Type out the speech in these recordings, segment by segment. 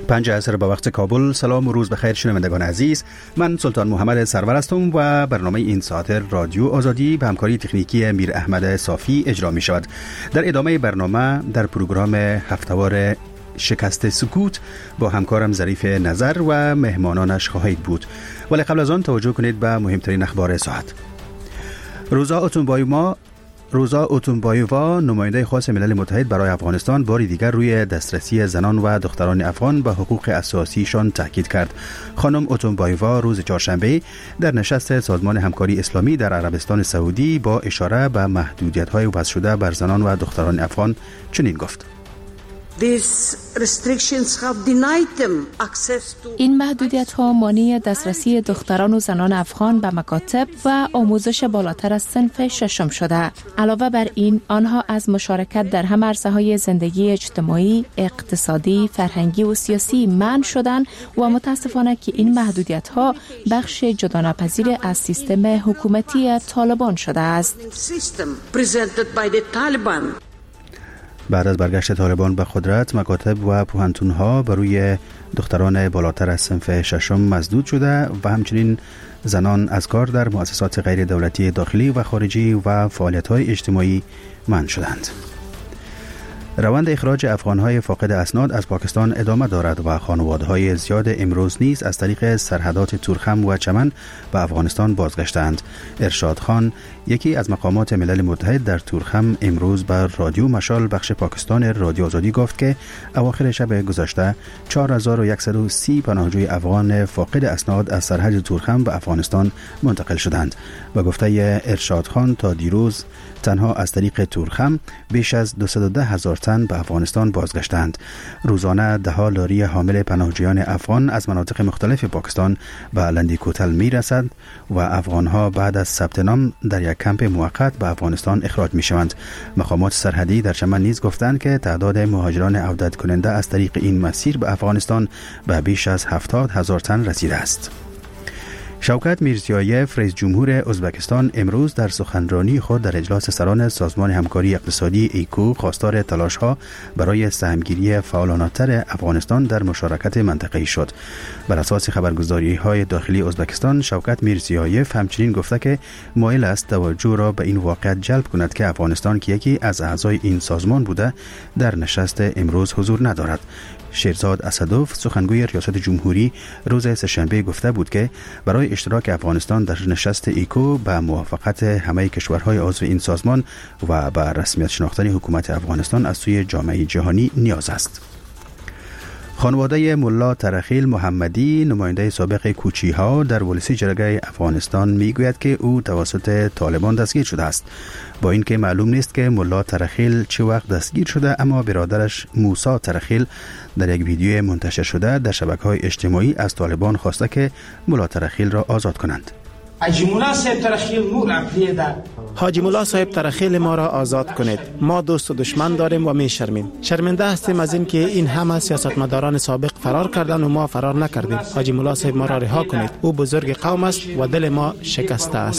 5 عصر به وقت کابل. سلام و روز بخیر شنوندگان عزیز. من سلطان محمد سرور هستم و برنامه این ساعت رادیو آزادی به همکاری تکنیکی میر احمد صافی اجرا می شود. در ادامه برنامه در پروگرام هفتهوار شکست سکوت با همکارم ظریف نظر و مهمانانش خواهید بود. ولی قبل از آن توجه کنید به مهمترین اخبار ساعت. روزا اوتونبایووا نماینده خاص ملل متحد برای افغانستان باری دیگر روی دسترسی زنان و دختران افغان به حقوق اساسیشان تاکید کرد. خانم اوتونبایووا روز چهارشنبه در نشست سازمان همکاری اسلامی در عربستان سعودی با اشاره به محدودیت‌های وضع شده بر زنان و دختران افغان چنین گفت: این محدودیت‌ها مانع دسترسی دختران و زنان افغان به مکاتب و آموزش بالاتر از صنف ششم شده. علاوه بر این، آنها از مشارکت در همه عرصه‌های زندگی اجتماعی، اقتصادی، فرهنگی و سیاسی منع شدند و متاسفانه که این محدودیت‌ها بخش جداگانه‌پذیر از سیستم حکومتی طالبان شده است. بعد از برگشت طالبان به قدرت، مکاتب و پوهنتون‌ها بروی دختران بالاتر از صنف ششم مسدود شده و همچنین زنان از کار در مؤسسات غیر دولتی داخلی و خارجی و فعالیت‌های اجتماعی منع شدند. روند اخراج افغان‌های فاقد اسناد از پاکستان ادامه دارد و خانواده‌های زیاد امروز نیز از طریق سرحدات تورخم و چمن به افغانستان بازگشتند. ارشاد خان، یکی از مقامات ملل متحد در تورخم، امروز بر رادیو مشال بخش پاکستان رادیو آزادی گفت که اواخر شب گذشته 4130 پناهجوی افغان فاقد اسناد از سرحد تورخم به افغانستان منتقل شدند. و گفته ارشاد خان، تا دیروز تنها از طریق تورخم بیش از 210,000 تن به افغانستان بازگشتند. روزانه ده‌ها لاری حامل پناهجویان افغان از مناطق مختلف پاکستان به لندی کوتل می رسد و افغانها بعد از ثبت نام در یک کمپ موقت به افغانستان اخراج می شوند. مقامات سرحدی در چمن نیز گفتند که تعداد مهاجران عودت کننده از طریق این مسیر به افغانستان به بیش از 70,000 تن رسیده است. شوکت میرزیایف، رئیس جمهور ازبکستان، امروز در سخنرانی خود در اجلاس سران سازمان همکاری اقتصادی ایکو خواستار تلاش‌ها برای سهمگیری فعالانه‌تر افغانستان در مشارکت منطقه‌ای شد. بر اساس خبرگزاری‌های داخلی ازبکستان، شوکت میرزیایف همچنین گفته که مایل است توجه را به این واقعیت جلب کند که افغانستان که یکی از اعضای این سازمان بوده، در نشست امروز حضور ندارد. شیرزاد اسدوف، سخنگوی ریاست جمهوری، روز سه‌شنبه گفته بود که برای اشتراک افغانستان در نشست ایکو به موافقت همه کشورهای عضو این سازمان و به رسمیت شناختن حکومت افغانستان از سوی جامعه جهانی نیاز است. خانواده ملا ترخیل محمدی، نماینده سابق کوچی‌ها در ولسی جرگه افغانستان، میگوید که او توسط طالبان دستگیر شده است. با اینکه معلوم نیست که ملا ترخیل چه وقت دستگیر شده، اما برادرش موسی ترخیل در یک ویدیو منتشر شده در شبکه‌های اجتماعی از طالبان خواسته که ملا ترخیل را آزاد کنند. حاجی مولا صاحب ترخیل ما را آزاد کنید. ما دوست و دشمن داریم و می شرمیم. شرمنده هستیم از این که این همه سیاستمداران سابق فرار کردن و ما فرار نکردیم. حاجی مولا صاحب ما را رها کنید. او بزرگ قوم است و دل ما شکسته است.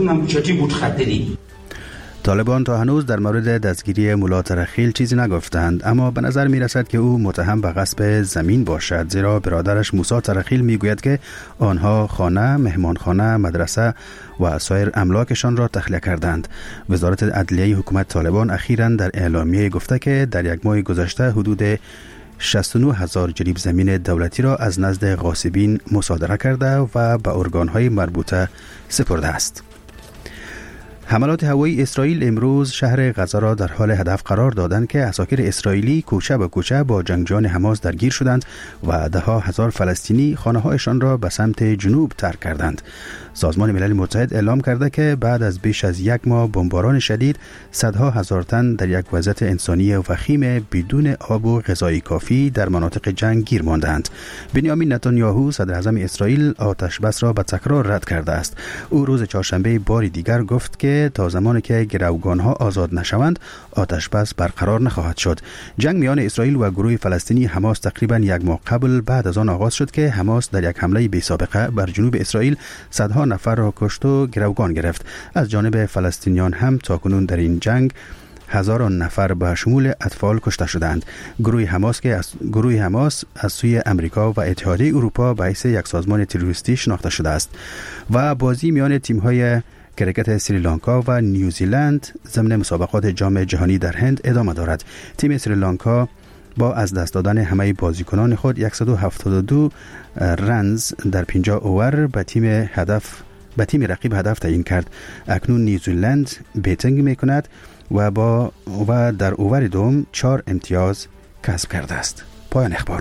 طالبان تا هنوز در مورد دستگیری ملا ترخیل چیزی نگفتند، اما به نظر می رسد که او متهم به غصب زمین باشد، زیرا برادرش موسی ترخیل می گوید که آنها خانه، مهمانخانه، مدرسه و سایر املاکشان را تخلیه کردند. وزارت عدلیه حکومت طالبان اخیراً در اعلامیه گفته که در یک ماه گذشته حدود 69,000 جریب زمین دولتی را از نزد غاصبین مصادره کرده و به ارگان‌های مربوطه سپرده است. حملات هوایی اسرائیل امروز شهر غزه را در حال هدف قرار دادند که عساکر اسرائیلی کوچه به کوچه با جنگجویان حماس درگیر شدند و ده‌ها هزار فلسطینی خانه‌هایشان را به سمت جنوب ترک کردند. سازمان ملل متحد اعلام کرده که بعد از بیش از یک ماه بمباران شدید، صدها هزار تن در یک وضعیت انسانی وخیم بدون آب و غذای کافی در مناطق جنگ گیر ماندند. بنیامین نتانیاهو، صدر اعظم اسرائیل، آتش بس را به تکرار رد کرده است. او روز چهارشنبه بار دیگر گفت که تا زمانی که گروگان‌ها آزاد نشوند، آتش بس برقرار نخواهد شد. جنگ میان اسرائیل و گروه فلسطینی حماس تقریباً یک ماه قبل بعد از آن آغاز شد که حماس در یک حمله بی‌سابقه بر جنوب اسرائیل صدها نفر را کشت و گروگان گرفت. از جانب فلسطینیان هم تاکنون در این جنگ هزاران نفر به شمول اطفال کشته شدند. گروه حماس از سوی امریکا و اتحادیه اروپا به حیث یک سازمان تروریستی شناخته شده است. و بازی میان تیم‌های کرکت سریلانکا و نیوزیلند ضمن مسابقات جام جهانی در هند ادامه دارد. تیم سریلانکا با از دست دادن همه بازیکنان خود 172 رنز در 50 اوور به تیم رقیب هدف تعیین کرد. اکنون نیوزیلند بیتینگ میکند و در اوور دوم 4 امتیاز کسب کرده است. پایان اخبار.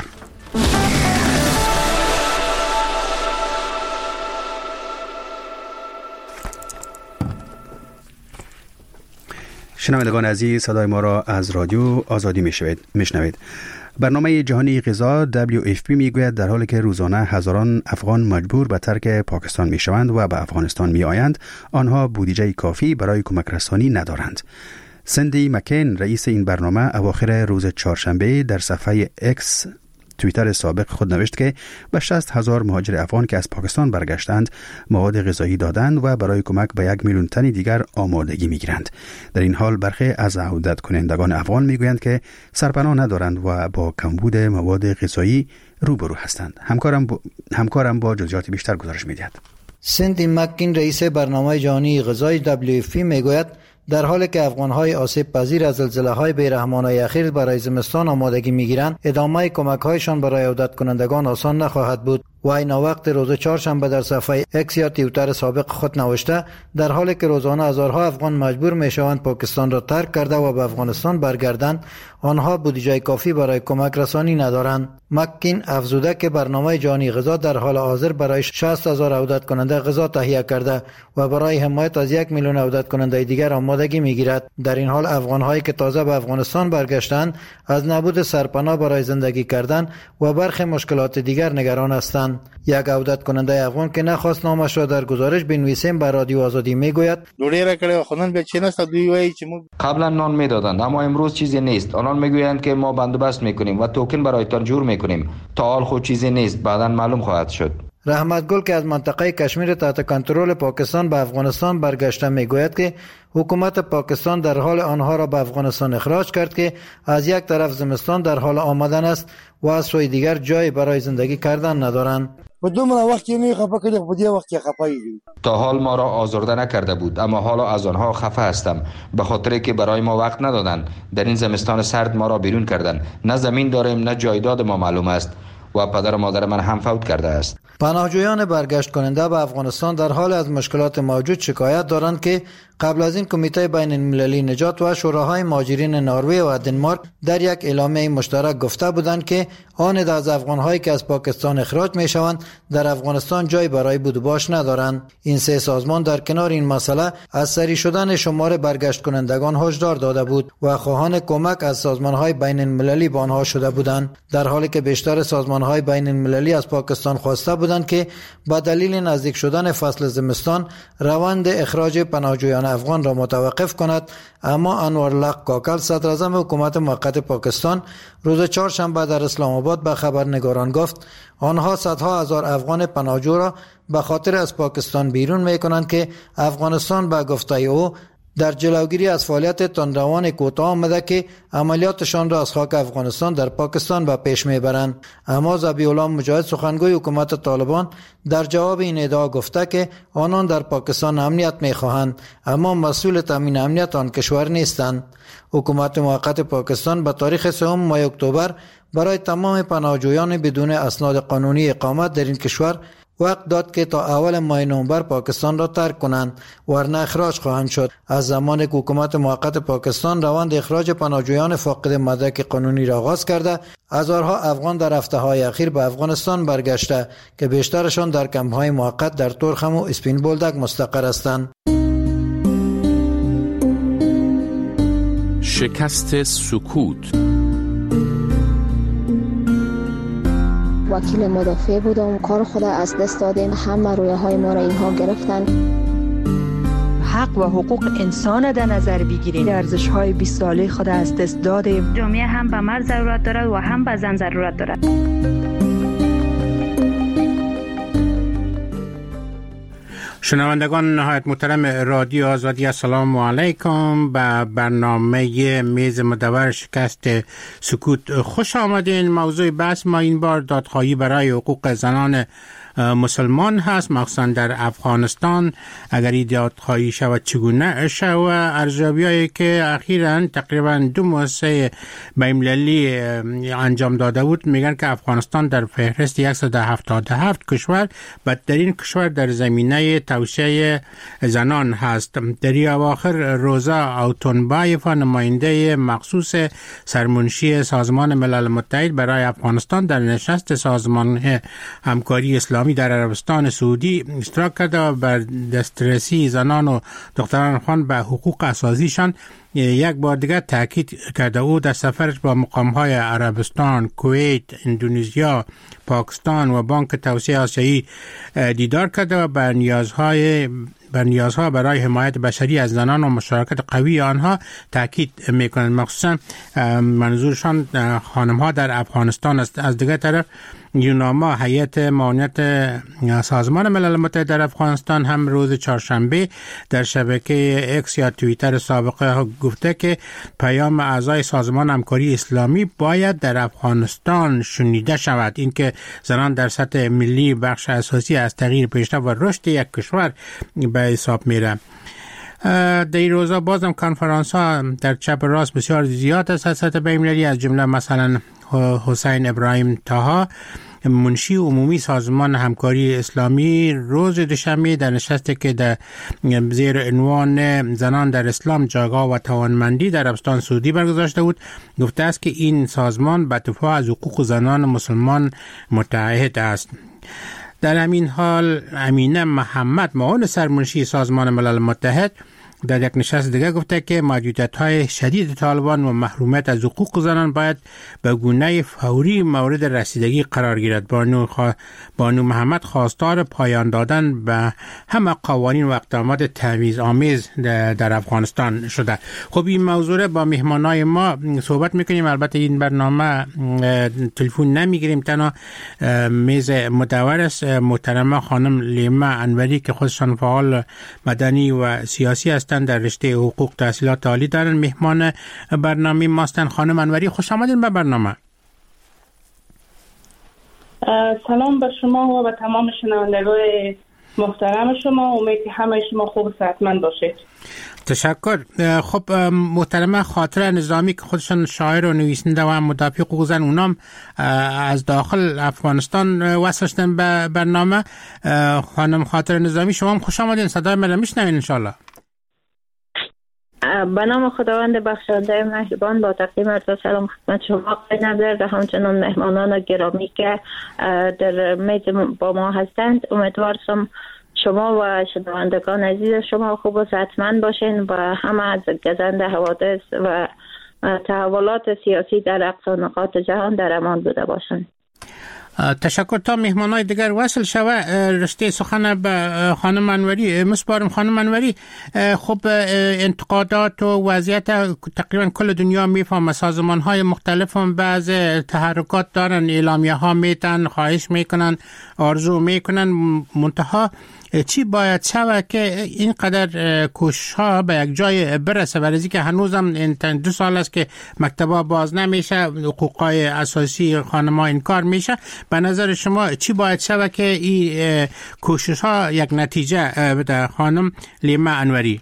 شنوندگان عزیز، صدای ما را از رادیو آزادی میشنوید. برنامه جهانی غذا WFP میگوید در حالی که روزانه هزاران افغان مجبور به ترک پاکستان میشوند و به افغانستان میآیند، آنها بودجه کافی برای کمک رسانی ندارند. سندی مکین، رئیس این برنامه، اواخر روز چهارشنبه در صفحه اکس توییتر سابق خود نوشت که به 60,000 مهاجر افغان که از پاکستان برگشتند مواد غذایی دادند و برای کمک به 1 میلیون تن دیگر آمادگی میگیرند. در این حال برخی از عودت کنندگان افغان میگویند که سرپناه ندارند و با کمبود مواد غذایی روبرو هستند. همکارم با جزئیات بیشتر گزارش میدهد. سندی مکین، رئیس برنامه جهانی غذای WFP میگوید در حالی که افغان‌های آسیب پذیر از زلزله‌های بی‌رحمانه اخیر برای زمستان آمادگی می‌گیرند، ادامه کمک‌هایشان برای عودت کنندگان آسان نخواهد بود. و این وقت روز چهارشنبه در صفحه اکس یا توییتر سابق خود نوشته در حالی که روزانه هزارها افغان مجبور میشوند پاکستان را ترک کرده و به افغانستان برگردند، آنها بودجه کافی برای کمک رسانی ندارند. مکین افزوده که برنامه جهانی غذا در حال حاضر برای 60,000 عودت کننده غذا تهیه کرده و برای حمایت از 1 میلیون عودت کننده دیگر آمادگی میگیرد. در این حال افغان‌هایی که تازه به افغانستان برگشتند از نبود سرپناه برای زندگی کردن و برخی مشکلات دیگر نگران هستند. یک عودت کننده افغان که نخواست نامش را در گزارش بنویسیم به رادیو آزادی میگوید قبلا نان میدادند اما امروز چیزی نیست. آنان میگویند که ما بندوبست میکنیم و توکن برایتان جور میکنیم. تا حال خود چیزی نیست، بعدا معلوم خواهد شد. رحمت گل که از منطقه کشمیر تحت کنترل پاکستان به افغانستان برگشته میگوید که حکومت پاکستان در حال آنها را به افغانستان اخراج کرد که از یک طرف زمستان در حال آمدن است و از سوی دیگر جای برای زندگی کردن ندارند. تا حال ما را آزرده نکرده بود اما حالا از آنها خفه هستم به خاطر که برای ما وقت ندادند. در این زمستان سرد ما را بیرون کردند. نه زمین داریم نه جایداد ما معلوم است و پدر و مادر من هم فوت کرده است. پناهجویان برگشت کننده به افغانستان در حال از مشکلات موجود شکایت دارند که قبل از این کمیته بین المللی نجات و شوراهای مهاجرین نروژ و دنمارک در یک اعلامیه مشترک گفته بودند که آن از افغان‌هایی که از پاکستان اخراج می‌شوند در افغانستان جای برای بود و باش ندارند. این سه سازمان در کنار این مسئله از سری شدن شمار برگشت کنندگان هشدار داده بود و خواهان کمک از سازمان‌های بین المللی به آنها شده بودند، در حالی که بیشتر سازمان‌های بین المللی از پاکستان خواسته بودند که با دلیل نزدیک شدن فصل زمستان روند اخراج پناهجویان افغان را متوقف کند. اما انورالله کاکل، صدر اعظم حکومت موقت پاکستان، روز چهارشنبه در اسلام آباد به خبرنگاران گفت آنها صدها هزار افغان پناهجو را به خاطر از پاکستان بیرون می‌کنند که افغانستان به گفته او در جلوگیری از فعالیت تندروان کوتاه آمده که عملیاتشان را از خاک افغانستان در پاکستان به پیش میبرند. اما ذبیح الله مجاهد، سخنگوی حکومت طالبان، در جواب این ادعا گفته که آنان در پاکستان امنیت میخواهند اما مسئول تامین امنیت آن کشور نیستند. حکومت موقت پاکستان به تاریخ 3 ماه اکتبر برای تمام پناهجویان بدون اسناد قانونی اقامت در این کشور وقت داد که تا اول ماه نوامبر پاکستان را ترک کنند ورنه اخراج خواهند شد. از زمانی که حکومت موقت پاکستان روند اخراج پناهجویان فاقد مدرک قانونی را آغاز کرده، هزارها افغان در هفته‌های اخیر به افغانستان برگشته که بیشترشان در کمپ‌های موقت در تورخم و اسپین بولدک مستقر هستند. شکست سکوت. وکیل مدافع بودم، کار خود از دست دادیم، همه رویاهای ما را اینها گرفتن. حق و حقوق انسان در نظر بگیریم. ارزش‌های 20 ساله خود از دست دادیم. جامعه هم به مرد ضرورت دارد و هم به زن ضرورت دارد. شنوندگان نهایت محترم رادیو آزادی، السلام علیکم. به برنامه میز مدور شکست سکوت خوش آمدین. موضوع بحث ما این بار دادخواهی برای حقوق زنان مسلمان هست، مخصوصا در افغانستان. اگر این دادخواهی شود چگونه شود؟ ارزیابی‌هایی که اخیراً تقریباً 2 مؤسسه بین‌المللی انجام داده بود میگن که افغانستان در فهرست 177 کشور بدترین کشور در زمینه توسعه زنان هست. در اواخر روزا اوتونبایف، نماینده مخصوص سرمنشی سازمان ملل متحد برای افغانستان، در نشست سازمان همکاری اسلامی در عربستان سعودی اشتراک کرده و بر دسترسی زنان و دختران افغان به حقوق اساسیشان یک بار دیگر تاکید کرده. او در سفرش با مقام‌های عربستان، کویت، اندونزیا، پاکستان و بانک توسعه آسیایی دیدار کرده و بر نیازها برای حمایت بشری از زنان و مشارکت قوی آنها تاکید می‌کنند. مخصوصا منظورشان خانم‌ها در افغانستان است. از دیگر طرف یوناما، هیئت معاونت سازمان ملل متحد در افغانستان، هم روز چهارشنبه در شبکه اکس یا توییتر سابقه گفته که پیام اعضای سازمان همکاری اسلامی باید در افغانستان شنیده شود. اینکه زنان در سطح ملی بخش اساسی از تغییر پیشرفت و رشد یک کشور به حساب میره. در این روزا بازم کنفرانس ها در چپ و راست بسیار زیاد است از سطح بین‌المللی، از جمله مثلا حسین ابراهیم طاها، منشی عمومی سازمان همکاری اسلامی، روز دوشنبه در نشستی که در زیر عنوان زنان در اسلام، جایگاه و توانمندی در عربستان سعودی برگزارشده بود، گفته است که این سازمان به دفاع از حقوق زنان مسلمان متعهد است. در همین حال امینه محمد، معاون سرمنشی سازمان ملل متحد، در یک نشست دیگر گفته که محدودیت‌های شدید طالبان و محرومیت از حقوق زنان باید به گونه فوری مورد رسیدگی قرار گیرد. بانو محمد خواستار پایان دادن به همه قوانین و اقدامات تبعیض‌آمیز در افغانستان شده. خب این موضوع با مهمانای ما صحبت میکنیم. البته این برنامه تلفن نمیگیریم، تنها میز مدور است. محترمه خانم لیما انوری که خودشان فعال مدنی و سیاسی هستند، در رشته حقوق تحصیلات عالی دارن، مهمان برنامه ماستن. خانم انوری خوش آمدین به برنامه. سلام به شما و به تمام شنوندگان محترم شما. امید که همه شما خوب و صحتمند باشید. تشکر. خب محترمه خاطره نظامی که خودشان شاعر و نویسنده و مدافع حقوق زن، اونام از داخل افغانستان وصل شدن به برنامه. خانم خاطره نظامی، شما هم خوش آمدین. صدای من میشنوین ان شاء الله؟ به نام خداوند بخشنده مهربان، با تقدیم عرض سلام خدمت شما آقای نظر و همچنان مهمانان گرامی که در میز با ما هستند. امیدوارم شما و شنوندگان عزیز شما خوب و صحتمند باشین و همه از گزند حوادث و تحولات سیاسی در اقصا نقاط جهان در امان بوده باشند. تشکر. تا مهمانای دیگر وصل شوه رشته سخن به خانم انوری مسپارم. خانم انوری، خب انتقادات و وضعیت تقریبا کل دنیا میفهمه، سازمان های مختلف هم بعض تحرکات دارن، اعلامیه ها میتن، خواهش میکنن، آرزو میکنن، منتها چی باید شود که اینقدر کوشش ها به یک جای برسه؟ برای که هنوزم 2 سال است که مکتبا باز نمیشه، حقوقای اساسی خانم‌ها انکار میشه. به نظر شما چی باید شود که این کوشش ها یک نتیجه بده؟ خانم لیما انوری.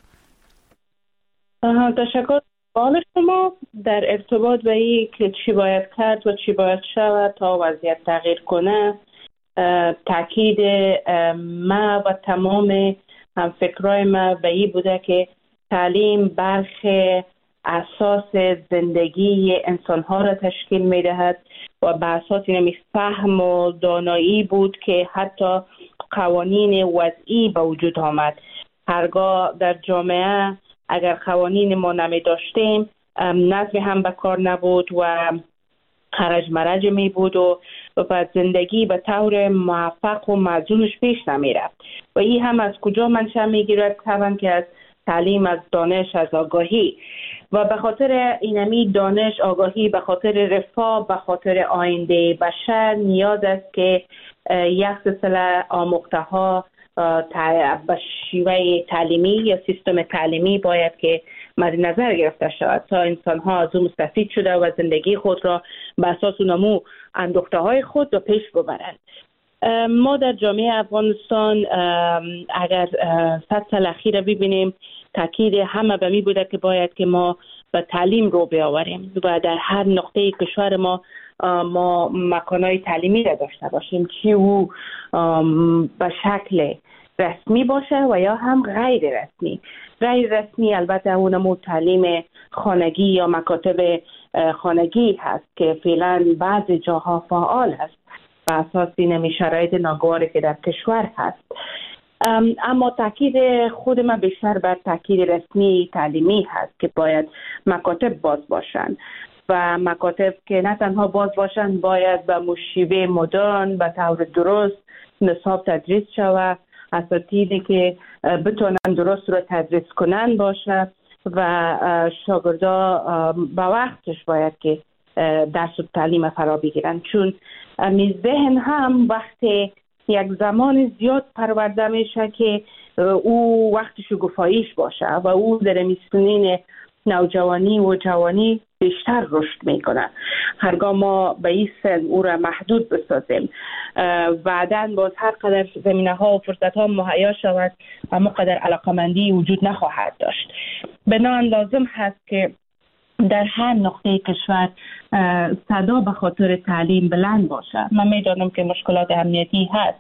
تشکر. سوال شما در ارتباط به این که چی باید کرد و چی باید شود تا وضعیت تغییر کنه، تاکید ما و تمام همفکرای ما به این بوده که تعلیم برخی اساس زندگی انسانها را تشکیل می دهد و به اساس فهم و دانایی بود که حتی قوانین وضعی به وجود آمد. هرگاه در جامعه اگر قوانین ما نمی داشتیم، نظم هم به کار نبود و خرج مرج می بود و زندگی به طور موفق و موزونش پیش نمی رفت. و این هم از کجا منشأ می گیرد؟ طبعا که از تعلیم، از دانش، از آگاهی. و به خاطر اینمی دانش، آگاهی، به خاطر رفاه، به خاطر آینده بشر نیاز است که یک سلسله آموخته ها به شیوه تعلیمی یا سیستم تعلیمی باید که مد نظر گرفته شود تا انسان ها از اون مستفید شده و زندگی خود را به اساس نمو اندوخته های خود به پیش ببرند. ما در جامعه افغانستان اگر 100 سال اخیر ببینیم تاکید همه به می بوده که باید که ما به تعلیم رو بیاوریم و در هر نقطه کشور ما مکانهای تعلیمی را داشته باشیم، چی او به شکل رسمی باشه و یا هم غیر رسمی. غیر رسمی البته اونمو تعلیم خانگی یا مکاتب خانگی هست که فعلا بعضی جاها فعال هست و اساس این شرایط ناگواری که در کشور هست. اما تاکید خود من بیشتر بر تاکید رسمی تعلیمی هست که باید مکاتب باز باشند و مکاتب که نه تنها باز باشند باید به مشیوه مدرن به طور درست نصاب تدریس شود، اساتیدی که بتونن درست رو تدریس کنن باشه و شاگردا به وقتش باید که درس و تعلیم فرا بگیرن، چون ذهن هم وقتی یک زمان زیاد پرورده میشه که او وقت شگوفاییش باشه و او در سنین نوجوانی و جوانی بیشتر رشد میکنه. هرگاه ما به این سن او را محدود بسازیم بعداً باز هر قدر زمینه ها و فرصت ها مهیا شود اما قدر علاقمندی وجود نخواهد داشت. بنابراین لازم هست که در هر نقطه کشور صدا به خاطر تعلیم بلند باشه. من میدانم که مشکلات امنیتی هست،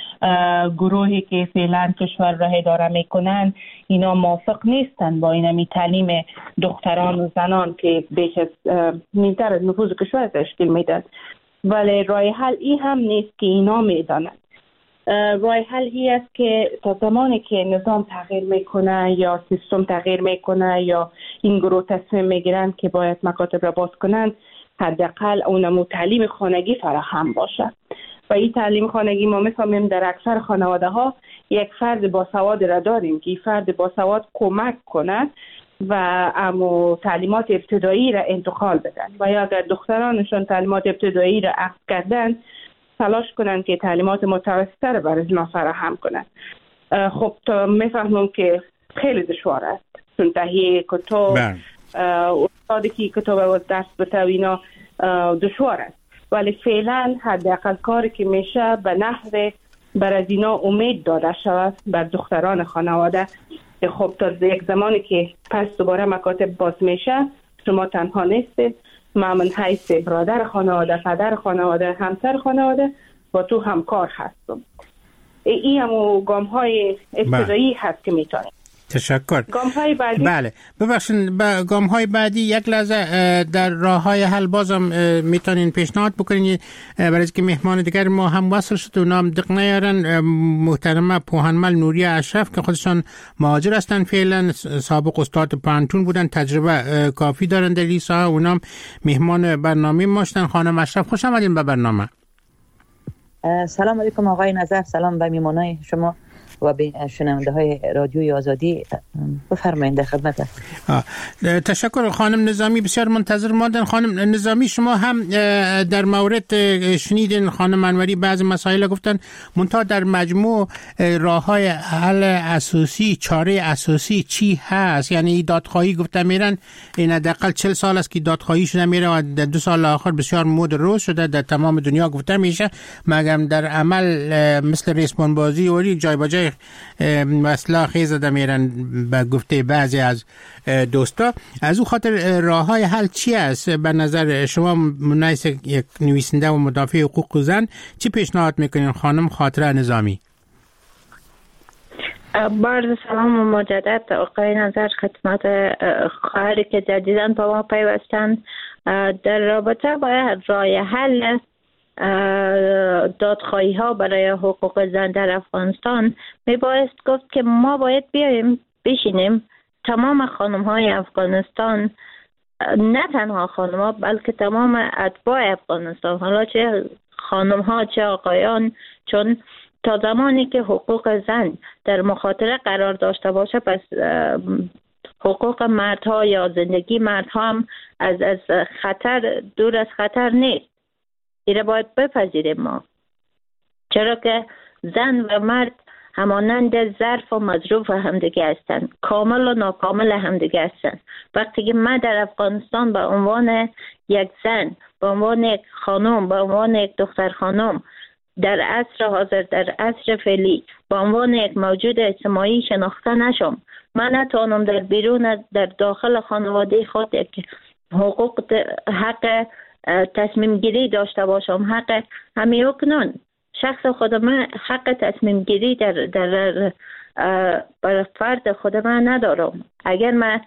گروهی که فعلا کشور را اداره میکنن اینا موافق نیستن با این تعلیم دختران و زنان که بیش از نیمتر از نفوذ کشور تشکیل میدن، ولی راه حل این هم نیست که اینا میدانند. راه حل این است که تا زمانی که نظام تغییر میکنه یا سیستم تغییر میکنه یا این گروه تصمیم میگیرن که باید مکاتب را باز کنن، حداقل اونمو تعلیم خانگی فراهم باشه. و این تعلیم خانگی ما میفهمیم در اکثر خانواده ها یک فرد باسواد را داریم که این فرد باسواد کمک کنه و اما تعلیمات ابتدایی را انتقال بدن و یا اگر دخترانشون تعلیمات ابتدایی را عقد کردن تلاش کنن که تعلیمات متوسطه را برای اونا فراهم کنن. خب تا میفهمم که خیلی دشوار است، چون تهیه کتاب استادی که کتاب و درس بده اینا دشوار است، ولی فعلا حداقل کاری که میشه به نحو بر از اینا امید داده شود بر دختران خانواده که خب تا یک زمانی که پس دوباره مکاتب باز میشه شما تنها نیستید، من حیث برادر خانواده، پدر خانواده، همسر خانواده با تو همکار هستم. این همون گام های ابتدایی هست که میتونیم. تشکر. گام‌های بعدی بله ببخشید گام‌های بعدی یک لحظه در راه‌های حل بازم میتونین پیشنهاد بکنین برای اینکه مهمان دیگر ما هم وصل شد و نام دق نیارن. محترمه پوهنمل نوریه اشرف که خودشان مهاجر هستن، فعلا سابق استاد پانتون بودن، تجربه کافی دارن در این ساحه، اونام مهمان برنامه ما هستن. خانم اشرف خوش آمدین به برنامه. سلام علیکم آقای نظر، سلام به میهمانای شما و به شنونده های رادیوی آزادی. بفرمایید در خدمت هستم. تشکر. خانم نظامی بسیار منتظر ماندن. خانم نظامی شما هم در مورد شنیدین خانم انوری بعض مسائل گفتن، منتها در مجموع راه های حل اساسی، چاره اساسی چی هست؟ یعنی دادخواهی گفتن میرن، این حداقل 40 سال است که دادخواهی شده میره و در 2 سال آخر بسیار مد روز شده در تمام دنیا گفته میشه، مگر در عمل مثل ریسمان بازی و جای با جای مسئله خیز ده میرن به گفته بعضی از دوستا. از او خاطر راه های حل چی است به نظر شما؟ منایس یک نویسنده و مدافع حقوق زن چی پیشنهاد میکنین خانم خاطره نظامی؟ بارد سلام و مجدد آقای نظر خدمت خواهری که جدیداً با ما پیوستن. در رابطه با راه حل دادخواهی ها برای حقوق زن در افغانستان می بایست گفت که ما باید بیاییم بشینیم تمام خانم های افغانستان، نه تنها خانم ها بلکه تمام اتباع افغانستان، حالا چه خانم ها چه آقایان، چون تا زمانی که حقوق زن در مخاطره قرار داشته باشه پس حقوق مردها یا زندگی مردها هم از خطر، دور از خطر نیست. ایره باید بپذیریم ما، چرا که زن و مرد همانند ظرف و مظروف همدیگه هستند، کامل و ناکامل همدیگه هستند. وقتی که من در افغانستان به عنوان یک زن، به عنوان یک خانم، به عنوان یک دختر خانم در عصر حاضر، در عصر فعلی به عنوان یک موجود اجتماعی شناخته نشم، من نتوانم در بیرون، در داخل خانواده خود یک حق تصمیم گیری داشته باشم. حق همین اکنون شخص خود من حق تصمیم گیری در بر فرد خود من ندارم. اگر من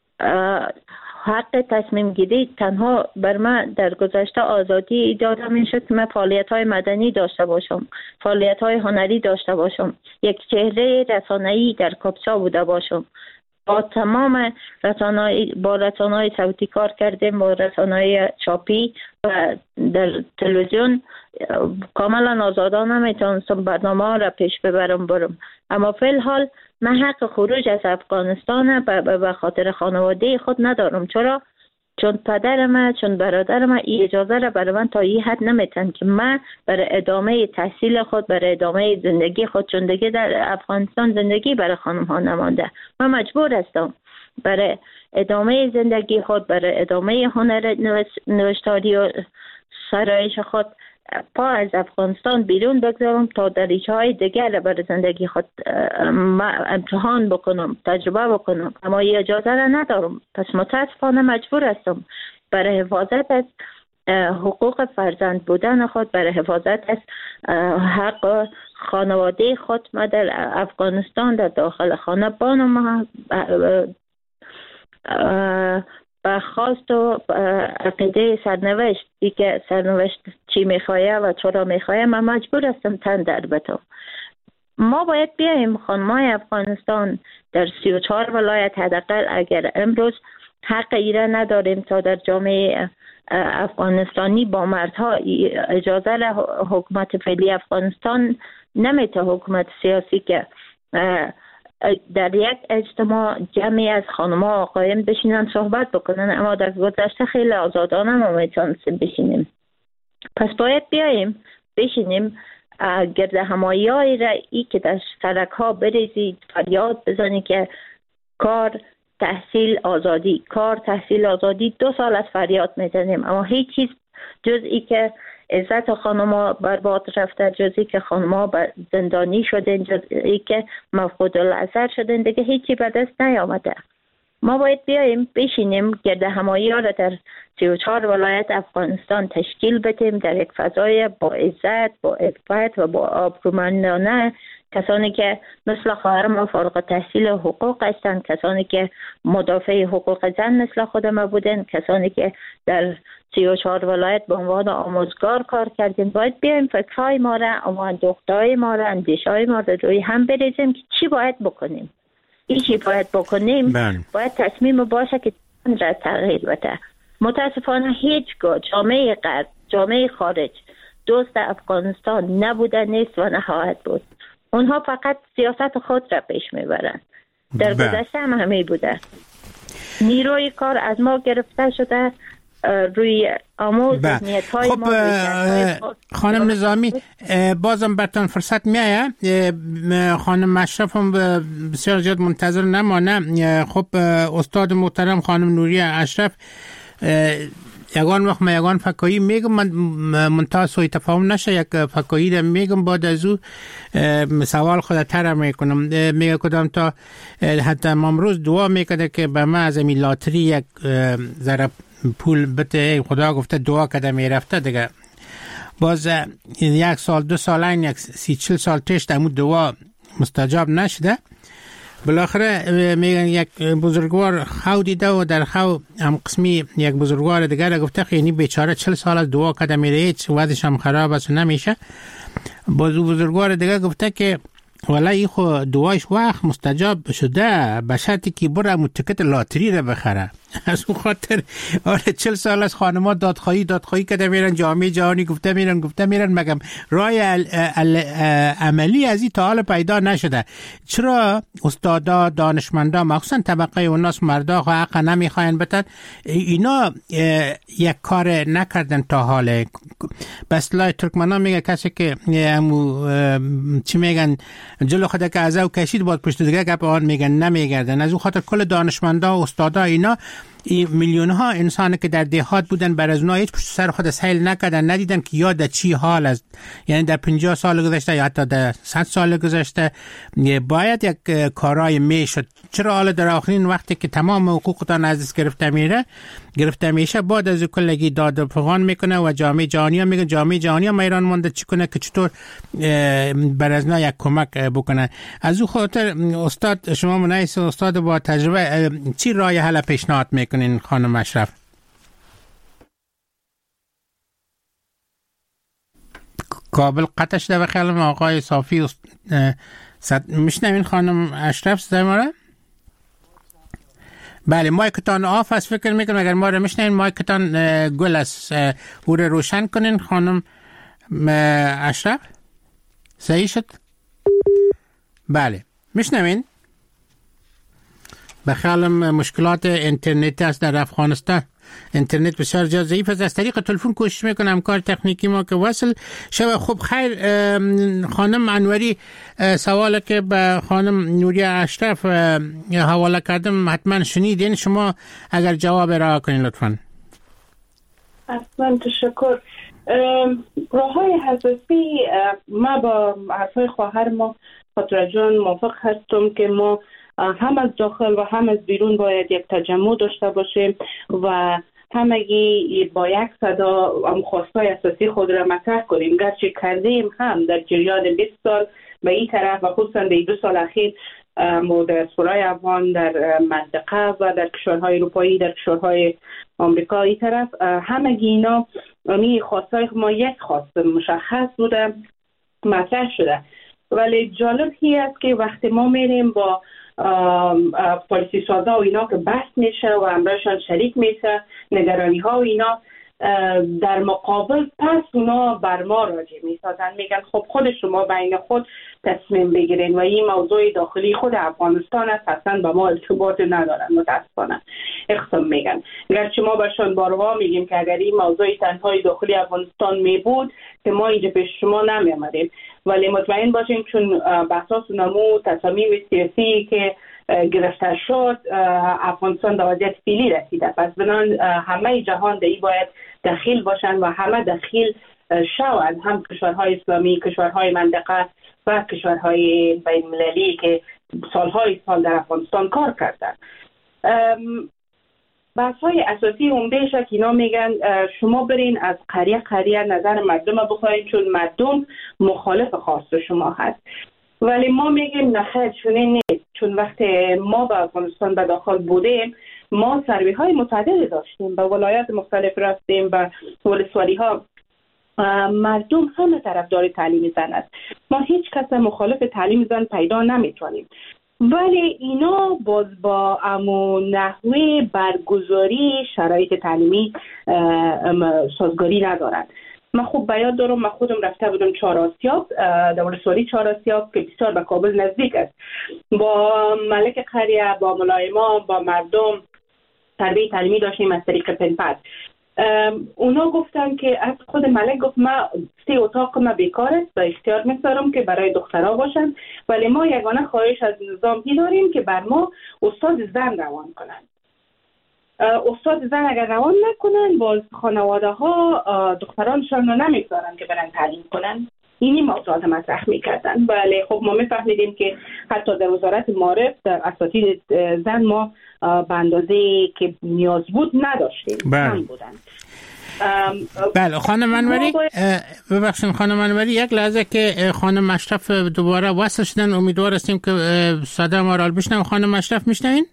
حق تصمیم گیری تنها بر من در گذشته آزادی داده می شد که من فعالیت های مدنی داشته باشم، فعالیت های هنری داشته باشم، یک چهره رسانه‌ای در کاپسا بوده باشم. با تمام رسانه‌های صوتی کار کردیم، با رسانه‌های چاپی و در تلویزیون کاملا آزادانه میتونستم برنامه را پیش برم. اما فی الحال من حق خروج از افغانستان به خاطر خانواده خود ندارم. چرا؟ چون پدر من، چون برادر من این اجازه را برای من تا این حد نمیتن که من برای ادامه تحصیل خود، برای ادامه زندگی خود، چون دیگه در افغانستان زندگی برای خانم ها نمانده، من مجبور هستم برای ادامه زندگی خود، برای ادامه هنر نوشتاری و سرایش خود پا از افغانستان بیرون بگذارم تا دریچه های دیگر برای زندگی خود امتحان بکنم، تجربه بکنم، اما این اجازه را ندارم. پس متاسفانه مجبور هستم برای حفاظت از حقوق فرزند بودن خود، برای حفاظت از حق خانواده خود، ما در افغانستان در داخل خانه بانم خواست و عقیده سرنوشت، ای که سرنوشت چی میخواه و چرا میخواه، من مجبور هستم تن در بتم. ما باید بیاییم خانمای افغانستان در 34 ولایت، حداقل اگر امروز حق ایره نداریم تا در جامعه افغانستانی با مردها اجازه را حکومت فعلی افغانستان نمیته، حکومت سیاسی که در یک اجتماع جمعی از خانم‌ها آقایان بشینن صحبت بکنن، اما در گذشته خیلی آزادانه ما میتونستیم بشینیم. پس باید بیاییم بشینیم گرد همایی را ای که در سرک ها بریزید، فریاد بزنی که کار تحصیل آزادی، کار تحصیل آزادی. 2 سال از فریاد میزنیم اما هیچ چیز جز ای که عزت خانم‌ها برباد رفته، جز ای که خانم‌ها زندانی شدن، جز ای که مفقود الاثر شدن، دیگه هیچی به دست نیامده. ما باید بیاییم بشینیم گرد همایی ها را در 34 ولایت افغانستان تشکیل بدیم در یک فضای با عزت، با عفت و با آبرومندانه. کسانی که مثل خواهر ما فارغ التحصیل حقوق هستند، کسانی که مدافع حقوق زن مثل خود ما بودن، کسانی که در 34 ولایت به عنوان آموزگار کار کردیم، باید بیایم فکرهای ما را، اندوختهای ما را، اندیشهای ما را روی هم بریزیم که چی باید بکنیم. چی باید بکنیم باید تصمیم باشه که را تغییر بده. متاسفانه هیچگاه جامعه غرب، جامعه خارج دوست افغانستان نبوده، نیست و نخواهد بود. اونها فقط سیاست خود را پیش میبرند. در گذشته هم همه بوده. نیروی کار از ما گرفته شده، روی آموز نیت‌های خب ما. خانم نظامی بازم براتون فرصت میایه. خانم مشرف هم بسیار زیاد منتظر نمانه. خب استاد محترم خانم نوریه اشرف، یگان وقت من یگان فکایی میگم، من منتها سوی تفاهم نشه، یک فکایی را میگم، بعد از او سوال خود تر میکنم. میگه کدام تا حتی امروز دعا میکنه که به من از این لاتری یک ذره پول بده، خدا گفته دعا کده میرفته دیگه. باز 1 سال 2 سال این 30-40 سال پیش دمو دعا مستجاب نشده. بالاخره میگن یک بزرگوار خو دیده و در خو هم قسمی یک بزرگوار دیگر گفته خیلی بیچاره 40 سال از دعا کده میره، هیچ وضعش هم خراب است و نمیشه. باز بزرگوار دیگر گفته که والا این خو دعایش وقت مستجاب شده به شرطی که بره تیکت لاتری را بخره. از اون خاطر 40 سال از خانم‌ها دادخواهی کده میرن، جامعه جهانی گفته میرن مگم رای عملی از این تا حال پیدا نشده. چرا استادا، دانشمندا، مخصوصا طبقه اوناس مردا حق نمیخواین بتن؟ اینا یک کار نکردن تا حال. بس لای ترکمنان میگه کسی که چی میگن جلو خود که ازو کشید باید پشت دیگه گپ آن میگن نمیگردن. از اون خاطر کل دانشمندا و استادا اینا میلیون ها انسان که در دهات بودن بر از اونها هیچ پشت سر خود سیل نکردن، ندیدن که یا در چی حال است، یعنی در 50 سال گذشته یا حتی در 100 سال گذشته باید یک کارای میشد. چرا حالا در آخرین وقتی که تمام حقوقتان از دست گرفته میشه بعد از کلگی داد و فغان میکنه و جامعه جهانی میگه جامعه جهانی ما ایران مونده چی کنه که چطور بر از اونها یک کمک بکنه. از اون خاطر استاد شما منایس استاد با تجربه چی راه حل پیشنهاد میکنین خانم اشرف؟ کابل قطع شده و خیلی آقای صافی میشنوین خانم اشرف صدای ما را؟ بله مایکتان آف است فکر میکنم، اگر ما را میشنوین مایکتان گل است، او را روشن کنین خانم اشرف. صحیح شد؟ بله میشنوین؟ بخیالم مشکلات اینترنت است در افغانستان، اینترنت بسیار جا ضعیف است. از طریق تلفن کوشش میکنم کار تکنیکی ما که وصل شود. خب خیر خانم انوری، سوالی که به خانم نوریه اشرف حواله کردم حتما شنیدین، شما اگر جواب ارائه کنین لطفا. اصلا تشکر. راههای حساسی ما با حرفای خواهر ما خاطره جان موافق هستم که ما هم از داخل و هم از بیرون باید یک تجمع داشته باشیم و همگی با یک صدا خواستای اساسی خود را مطرح کنیم. گرچه کردیم هم در جریان 20 سال به این طرف و خصوصا در 2 سال اخیر دیاسپورای افغان در منطقه و در کشورهای اروپایی، در کشورهای آمریکایی طرف، همگی اینا می خواستای ما یک خواست مشخص بوده مطرح شده. ولی جالب هی است که وقتی ما میریم با پالیسی سازا و اینا که بحث میشه و امرشان شریک میشه، نگرانی ها و اینا، در مقابل پس اونا بر ما راجع میسازن، میگن خب خود شما بین خود تصمیم بگیرین و این موضوع داخلی خود افغانستان است، اصلا با ما ارتباط ندارن. متاسفانه اقسام میگن، گرچه ما باشون بارها میگیم که اگر این موضوع تنهای داخلی افغانستان میبود که ما اینجا پیش شما نمیامدیم، ولی مطمئن باشیم چون بحثاس نمو تصامیم سیاسی که گرفته شد افغانستان در وضعیت فعلی رسیده. پس بنان همه جهان در این باید دخیل باشند و همه دخیل شوند، هم کشورهای اسلامی، کشورهای منطقه و کشورهای بین المللی که سالهای سال در افغانستان کار کردن. بحث‌های اساسی عمده‌اش که اینا میگن شما برین از قریه نظر مردم بخواین چون مردم مخالف خواست شما هست. ولی ما میگیم نخیر چونه نیست، چون وقتی ما به افغانستان به داخل بودیم ما سروی های متعدد داشتیم، به ولایات مختلف رفتیم، به ولسوالی ها، مردم همه طرفدار تعلیم زن است. ما هیچ کس مخالف تعلیم زن پیدا نمیتونیم، ولی اینا باز با نحوه برگزاری شرایط تعلیمی سازگاری ندارند. من خوب بیاد دارم، من خودم رفته بودم چهار آسیاب، در ولسوالی چهار آسیاب که بسیار به کابل نزدیک است، با ملک قریه، با ملایما، با مردم تربیت تعلیمی داشتیم از طریق پنپد. اونا گفتن که از خود ملک گفت ما 3 اتاق ما بیکار است و اختیار می‌ذارم که برای دخترها باشن، ولی ما یگانه خواهش از نظامی داریم که بر ما استاد زن روان کنن. استاد زن اگر روان نکنن باز خانواده ها دخترانشان رو نمیگذارن که برن تعلیم کنن. اینی موضوعات مطرح میکردن. ولی خب ما میفهمیدیم که حتی در وزارت معارف در اساتید زن ما به اندازه که نیاز بود نداشتیم. بله خانم انوری، ببخشید خانم انوری، یک لحظه که خانم اشرف دوباره وصل شدن، امیدوار هستیم که صدا ما را بشنویم. خانم اشرف میشنوین؟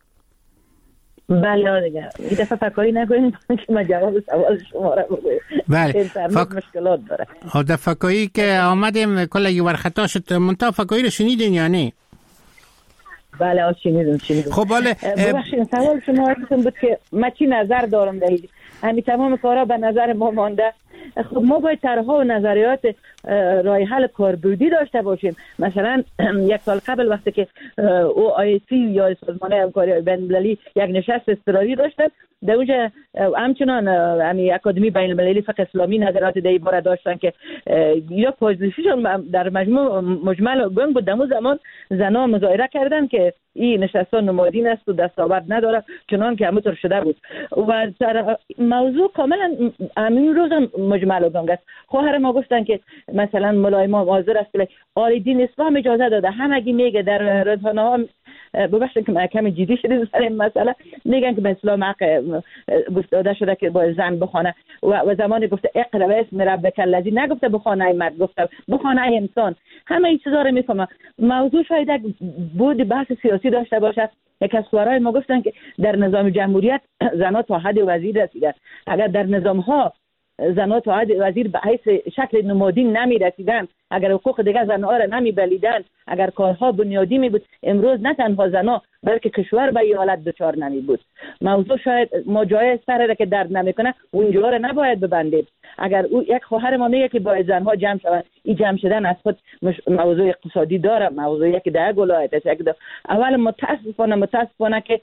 بله دیگه این دفعه فکری نکنید که من جواب سوال شما را بگویم. بله اینترنت مشکلات داره. در فکری که آمدیم کلا یه ور خطا شد، منتها فکری رو شنیدین یا نه؟ بله شنیدم. خب بله ببخشید سوال شما بود که من چی نظر دارم در همین تمام کارا به نظر ما مانده. خب ما باید طرح‌ها و نظریات راه حل کاربردی داشته باشیم. مثلا یک سال قبل وقتی که OIC یا سازمان همکاری بین‌المللی یک نشست اضطراری داشتن، در اونجا همچنان اکادمی بین‌المللی فقه اسلامی نظرات در این باره داشتن که یا پوزیشن در مجمل گنگ بود. در اون زمان زنان مظاهره کردن که این نشستان نمادین است و دستاورد نداره، چنان که همونطور شده بود و موضوع کاملا همین روز مجمل گنگ است. خواهر ما گفتن که مثلا مولای ما حاضر است که عالی دین اسلام اجازه داده، همگی میگه در رسانه ها، ببخشید که کمی جدی شده سر این مسئله، میگن که به اسلام حق گفته شده که با زن بخونه و زمانی گفته اقرا اسم ربک الذی، نگفته بخونه مرد، گفته بخونه انسان. همه این چیزا رو میفهمم. موضوع شاید بود بحث سیاسی داشته باشه. یک از سوارای ما گفتن که در نظام جمهوریت زنها تا حد وزیر رسیدن. اگر در نظام ها زنها تا حد وزیر به حیث شکل نمادین نمی رسیدن، اگر حقوق دیگر زنها را نمی بلیدن، اگر کارها بنیادی می بود، امروز نه تنها زنها بلکه کشور به این حالت دچار نمی بود. موضوع شاید ما جای سر را که درد نمیکنه اونجا را نباید ببندیم. اگر یک خواهر ما میگه که باید زنها جمع شوند، این جمع شدن از خود موضوع اقتصادی داره، موضوع یک در ولایت است. اول متاسفانه که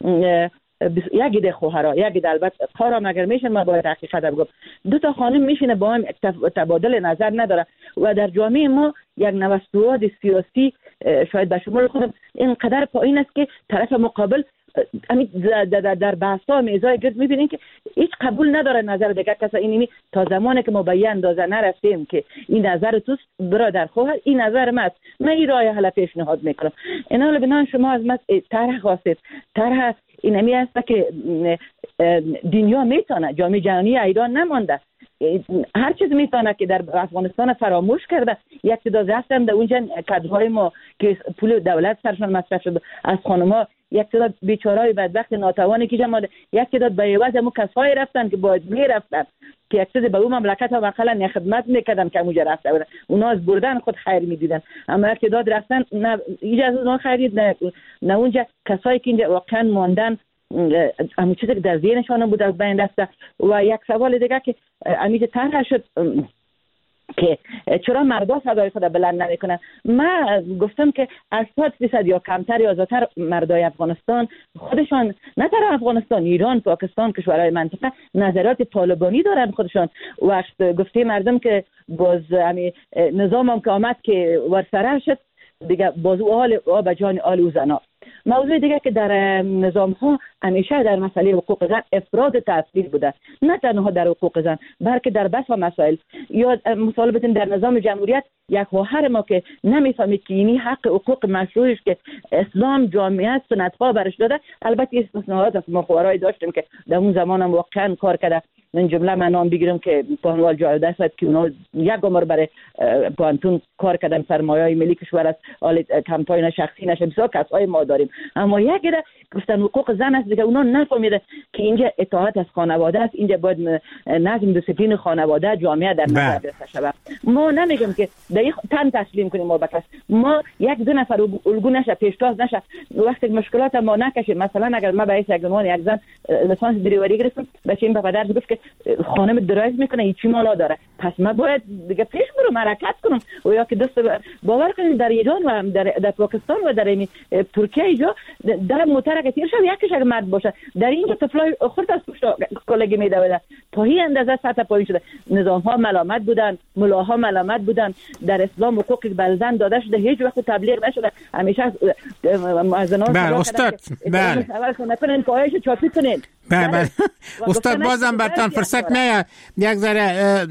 یکی ده خواهرها، یکی ده البته کارم اگر میشن، ما باید حقیقت بگم، دو تا خانم میشینه با هم تبادل نظر نداره و در جامعه ما یک نوسواد سیاسی شاید به شمول خودم اینقدر پایین است که طرف مقابل در بحث‌ها میزای گرد میبینین که هیچ قبول نداره نظر دیگر کس. اینی تا زمانی که ما به این اندازه نرسیم که این نظر توست برادر خواهر، این نظر من است، من این راه حل پیشنهاد میکنم. اینا لبنان شما از من طرح خواستید، طرح اینمی است که دنیا میتونه، جامعه جهانی ایران نمانده، هر چیز میتونه که در افغانستان فراموش کرده. یک تعداد رفتم در اونجا کادرهای ما که پول دولت سرشان مصرف شده، از خانم‌ها یک تعداد بیچاره‌های بدبخت ناتوانی که جمع، یک تعداد به عوض همون کسایی رفتن که باید میرفتن که یک چیز به اون مملکت ها مثلا خدمت میکردن که اونجا رفته بودن، اونا از بردن خود خیر میدیدن، اما یک تعداد رفتن نه اجازه اونها خرید نه اونجا کسایی که اینجا واقعا ماندن همون چیزی که در ذهنشان بود از بین رفته. و یک سوال دیگه که امیده طرح شد که چرا مردا صدای خود بلند نمیکنن. من گفتم که 80% یا کمتر یا زیادتر مردای افغانستان خودشان، نه تنها افغانستان، ایران، پاکستان، کشورهای منطقه نظرات طالبانی دارن خودشان. وقت گفته مردم که باز نظام هم که آمد که ورسره شد دیگه، باز حال به جان آل و زنا. موضوع دیگه که در نظام ها همیشه در مسئله حقوق زن افراد تأثیر بوده، نه تنها در حقوق زن بلکه در بس و مسائل. یا مثال بزنیم در نظام جمهوریت یک خواهر ما که نمیفهمید که اینی حق حقوق مشروعش که اسلام جامعه سنت ها برش داده، البته استثناءات است، ما خواهرای داشتیم که در اون زمان هم واقعا کار کرده. من جمله من نام بگیرم که پانوال جاوید است که اونا یک عمر برای پانتون کار کردن، سرمایه‌های ملی کشور است، کمپاین شخصی نشه، بسیار کسای ما داریم. اما یک گره گفتن حقوق زن است دیگه، اونا نفهمیده که اینجا اطاعت از خانواده است، اینجا باید نظم دسیپلین خانواده جامعه در نظر گرفته شود. ما نمیگم که تن تسلیم کنیم ما به کس، ما یک دو نفر الگو نشه، پیشتاز نشه، وقتی مشکلات ما نکشیم. مثلا اگر ما به حیث یک عنوان یک زن لیسانس دریوری گرفتم، بچه‌م به پدر گفت که خانم درایو میکنه هیچی مالا داره، پس ما باید دیگه پیش برم حرکت کنم. و یا که دست باور کنید در ایران و در پاکستان و در ترکیه اینجا در موتر که تیر شد یکیش اگه مرد باشه، در اینجا طفلای خورد از پشت کلگی میدویدن، تا این اندازه سطح پایین شده. نظام ها ملامت بودن، ملاها ملامت بودن، در اسلام حقوقی به زن داده شده هیچ وقت تبلیغ نشده. همیشه از زنان استاد نکنین پایش چاپی کنین. بله استاد بازم برتان فرصت میاد یک ذره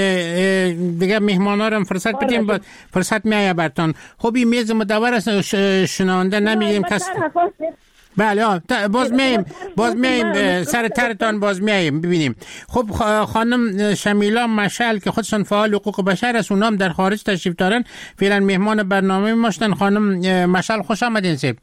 دیگه مهمانا رو فرصت بدیم، فرصت میاد برتان. خب این میز مدور است، شنونده نمیگیم کس. بله باز میم سر ترتان باز میم ببینیم. خب خانم شمیلا مشعل که خودشون فعال حقوق بشر است، اونام در خارج تشریف دارن، فعلا مهمان برنامه ماشتن. خانم مشعل خوش آمدین. سیب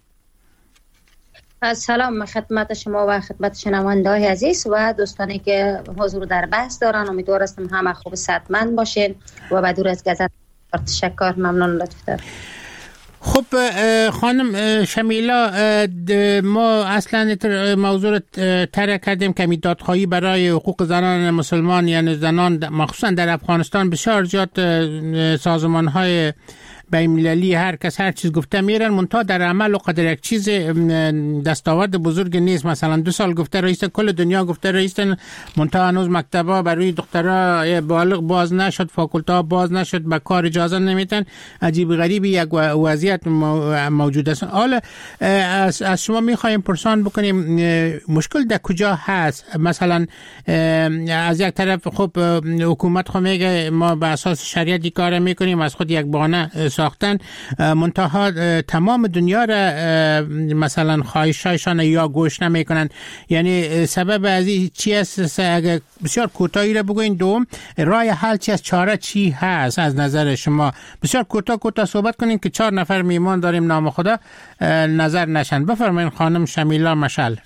سلام خدمت شما و خدمت شنونده‌های عزیز و دوستانی که حضور در بحث دارن. امیدوار هستم همه خوب صحتمند باشین و بدور از گزت تشکر، ممنون، لطف دارم. خب خانم شمیلا، ما اصلا موضوع رو طرح کردیم که دادخواهی برای حقوق زنان مسلمان، یعنی زنان مخصوصا در افغانستان، بسیار زیاد سازمان‌های بین‌المللی هر کس هر چیز گفته میرن، منتها در عمل و قدر یک چیز دستاورد بزرگ نیست. مثلا 2 سال گفته رئیس کل دنیا گفته رئیس، منتها هنوز مکتبا برای دخترها بالغ باز نشد، فاکولت‌ها باز نشد، به کار اجازه نمیدن. عجیب غریبی یک وضعیت موجود است. حالا از شما میخوایم پرسان بکنیم مشکل در کجا هست؟ مثلا از یک طرف خب حکومت خود میگه ما به اساس شریعت کار میکنیم، از خود یک بهانه ساختن، منتها تمام دنیا را مثلا خواهشایشان یا گوش نمیکنن. یعنی سبب از این چی است؟ اگر بسیار کوتاهی را بگوین. دوم، راه حل چی است؟ چاره چی هست از نظر شما؟ بسیار کوتاه صحبت کنین که 4 نفر میمان داریم، نام خدا نظر نشن. بفرمایید خانم شمیلا مشعل.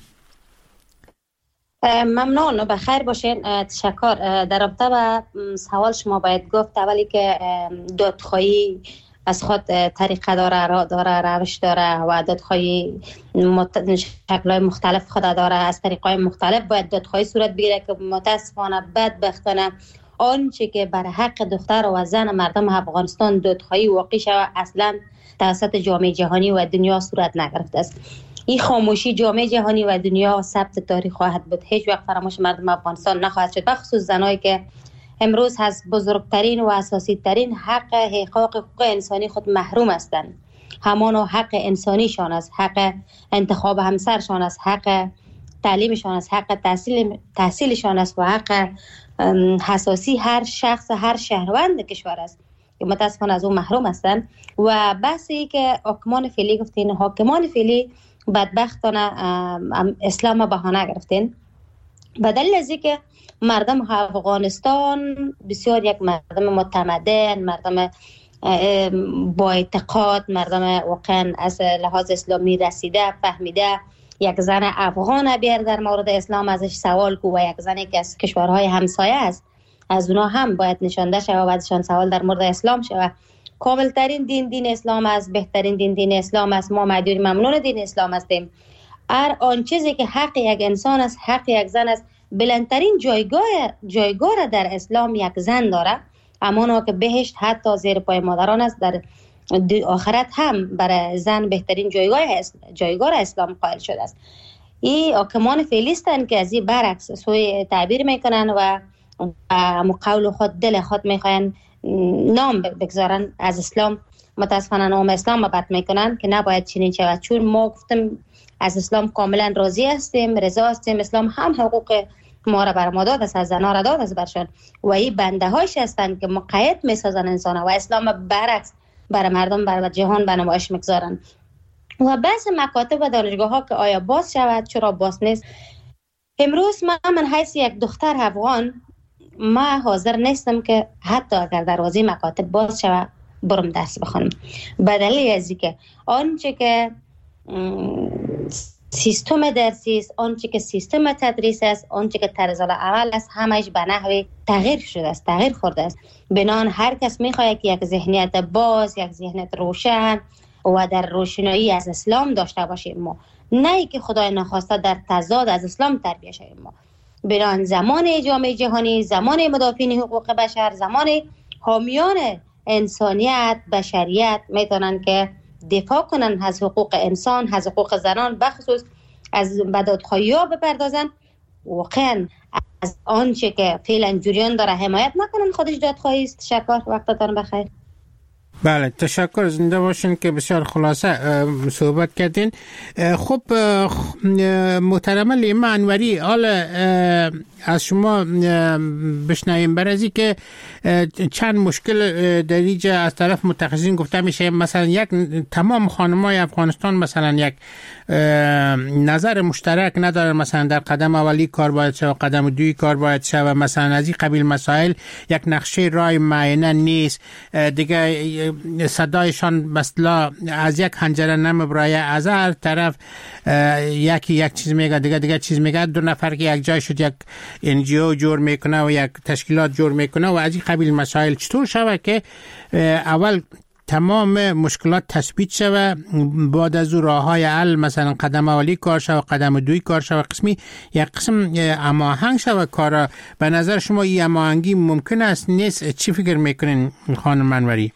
ممنون، بخیر باشین. تشکر. در رابطه با سوال شما باید گفت اولی که دادخواهی از خود طریقه داره روش داره و دادخواهی شکل‌های مختلف خود داره، از طریق‌های مختلف باید دادخواهی صورت بگیره که متاسفانه بدبختانه آنچه که بر حق دختر و زن مردم افغانستان دادخواهی واقع شود اصلا توسط جامعه جهانی و دنیا صورت نگرفته است. این خاموشی جامعه جهانی و دنیا ثبت تاریخ خواهد بود، هیچ وقت فراموش مردم افغانستان نخواهد شد، بخصوص زنایی که امروز از بزرگترین و اساسی ترین حقوق انسانی خود محروم هستند. همان حق انسانیشان است، حق انتخاب همسرشان است، حق تعلیمشان است، حق تحصیلشان است و حق اساسی هر شخص هر شهروند کشور است که متاسفانه از اون محروم هستند. و بحثی که حاکمان فعلی گفتین، حاکمان فعلی بدبختانه اسلام بهانه گرفتین، به دلیل از اینکه مردم افغانستان بسیار یک مردم متمدن، مردم با اعتقاد، مردم واقعا از لحاظ اسلامی رسیده فهمیده، یک زن افغان بیار در مورد اسلام ازش سوال کو و یک زنی که از کشورهای همسایه است از اونا هم باید نشانده شود و ازشان سوال در مورد اسلام شود. کامل ترین دین دین اسلام است، بهترین دین اسلام است. ما مدیون ممنون دین اسلام هستیم. هر آن چیزی که حق یک انسان است، حق یک زن است، بلندترین جایگاه را در اسلام یک زن داره، همانا که بهشت حتی زیر پای مادران است، در آخرت هم برای زن بهترین جایگاه را اسلام قائل شده است. این حاکمان فعلی هستند که از این برعکس سوی تعبیر میکنن و قول خود دل خود میخواین نام بگذارن از اسلام. متاسفانه نام اسلام بد میکنن که نباید چنین شود، چون ما گفتم از اسلام کاملا راضی هستیم، رضا هستیم. اسلام هم حقوق ما را بر ما داد است، از زنها را داد است برشان و این بنده هایش هستند که مقید میسازن انسان و اسلام برعکس برای مردم بر جهان به نمایش میگذارن. و بحث مکاتب و دانشگاه ها که آیا باز شود، چرا باز نیست؟ امروز من حیث یک دختر افغان ما حاضر نیستم که حتی اگر دروازه مکاتب باز شود برم درس بخونم، به دلیل از اینکه آنچه که سیستم درسی است، آنچه که سیستم تدریس است، آنچه که طرز عمل است، همش به نحوی تغییر شده است، تغییر خورده است. بنان هر کس میخواهد که یک ذهنیت باز، یک ذهنیت روشن و در روشنایی از اسلام داشته باشیم، ما نه که خدای نخواسته در تضاد از اسلام تربیت شویم. ما بنان زمان جامعه جهانی، زمان مدافعین حقوق بشر، زمان حامیان انسانیت، بشریت میتونن که دفاع کنن از حقوق انسان، از حقوق زنان، بخصوص از دادخواهی ها بپردازن. واقعا از آنچه که فعلا جریان داره حمایت نکنن، خودش دادخواهی است. تشکر، وقتتان بخیر. بله تشکر، زنده باشین که بسیار خلاصه صحبت کردین. خب محترم لیما انوری، حالا از شما بشنویم برای که چند مشکل در اینجا از طرف متخصصین گفته میشه. مثلا یک تمام خانم‌های افغانستان مثلا یک نظر مشترک ندارن، مثلا در قدم اولی کار باید شود، قدم دوی کار باید شود، مثلا از این قبیل مسائل یک نقشه راه معینه نیست دیگه. صدایشان مثلا از یک حنجره نمیبرایه، از هر طرف یکی یک چیز میگه، دیگه چیز میگه. دو نفر که یک جای شد یک NGO جور میکنه و یک تشکیلات جور میکنه و از این قبیل مسائل. چطور شود که اول تمام مشکلات تثبیت شود، بعد از او راههای حل مثلا قدم اولی کار شود، قدم دوی کار شود، قسمی یک قسم هماهنگ شود کارا. به نظر شما این هماهنگی ممکن است نیست؟ چی فکر میکنین خانم منوری؟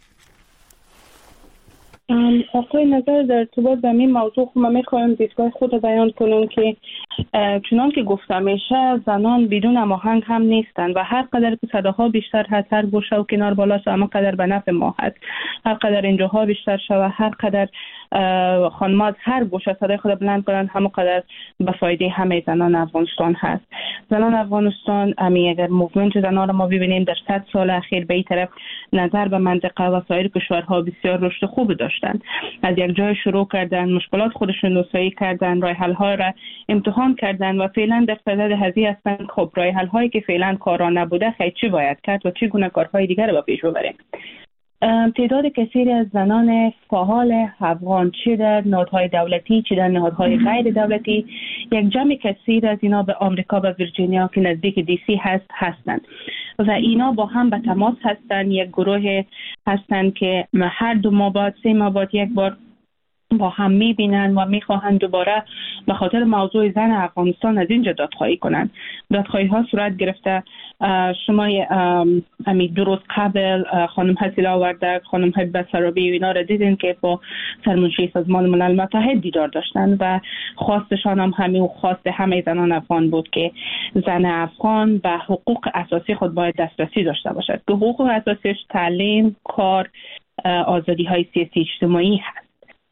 آقای نظر در ارتباط به این موضوع ما میخوایم دیدگاه خود بیان کنم که چنان که گفته میشه زنان بدون هماهنگ هم نیستند و هر قدر که صداها بیشتر هست، هر گوشه و کنار بالا شد، اما قدر به نفع ما هست. هر قدر اینجاها بیشتر شود، هر قدر خانم‌ها از هر گوشه صدای خود بلند کنند، همون قدر به فایده همه زنان افغانستان هست. زنان افغانستان اگر موومنت زنان رو ما ببینیم در 100 سال اخیر به این طرف نظر به منطقه و سایر کشورها بسیار رشد خوب داشتند. از یک جای شروع کردن، مشکلات خودشون رسایی کردن، راه حل ها را امتحان کردن و فعلا در صدد هذه هستند. خب راه حل هایی که فعلا کارا نبوده خیلی چی باید کرد و چه گونه کارهای دیگر رو پیش ببریم. تعداد کثیری از زنان فعال افغان چه در نهادهای دولتی چه در نهادهای غیر دولتی، یک جمع کثیر از اینا به آمریکا و ویرجینیا که نزدیک دی سی هستند و اینا با هم به تماس هستند. یک گروه هستند که هر 2 ماه بعد 3 ماه بعد یک بار با هم میبینن و میخواهند دوباره به خاطر موضوع زن افغانستان از اینجا دادخواهی کنند. دادخواهی ها صورت گرفته. شما 2 روز قبل خانم حسیلا وردک، خانم حبه سرابی و اینا را دیدین که با سرمنشی سازمان ملل متحد دیدار داشتن و خواستشان هم همین خواست همه زنان افغان بود که زن افغان به حقوق اساسی خود باید دسترسی داشته باشد که حقوق اساسیش تعلیم، کار، آزادی های سیاسی اجتماعی هست.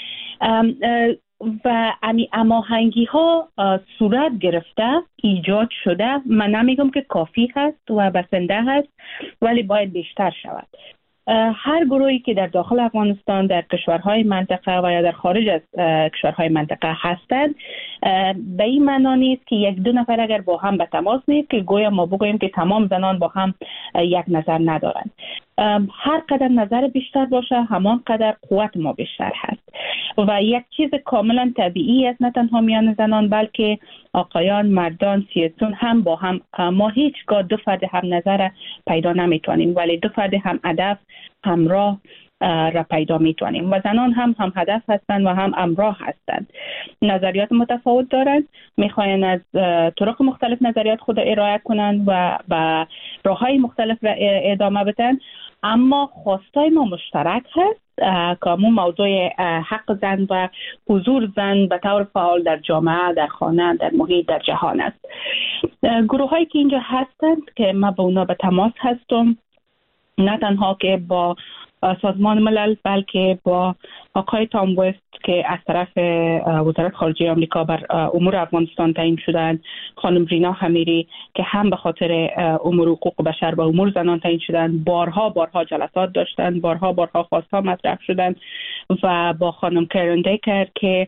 و هماهنگی ها صورت گرفته، ایجاد شده. من نمیگم که کافی هست و بسنده هست، ولی باید بیشتر شود. هر گروهی که در داخل افغانستان در کشورهای منطقه و یا در خارج از کشورهای منطقه هستند، به این معنا نیست که 1-2 نفر اگر با هم به تماس نیست که گویا ما بگوییم که تمام زنان با هم یک نظر ندارند. هر قدر نظر بیشتر باشه همان قدر قوت ما بیشتر هست و یک چیز کاملا طبیعی است، نه تنها میان زنان بلکه آقایان، مردان، سیاسیون هم با هم. ما هیچگاه 2 فرد هم نظر پیدا نمیتونیم، ولی 2 فرد هم هدف همراه را پیدا میتونیم و زنان هم هدف هستند و هم همراه هستند. نظریات متفاوت دارند، میخواین از طرق مختلف نظریات خود ارائه کنند و به راههای مختلف را ادامه بدن، اما خواستای ما مشترک هست که همون موضوع حق زن و حضور زن به طور فعال در جامعه، در خانه، در محیط، در جهان است. گروه هایی که اینجا هستند که ما با اونا به تماس هستم، نه تنها که با سازمان ملل بلکه با آقای تام وست که از طرف وزارت خارجه آمریکا بر امور افغانستان تعیین شدند، خانم رینا همیری که هم به خاطر امور حقوق بشر و امور زنان تعیین شدند، بارها جلسات داشتند، بارها خواستها مطرح شدند و با خانم کرن دیکر که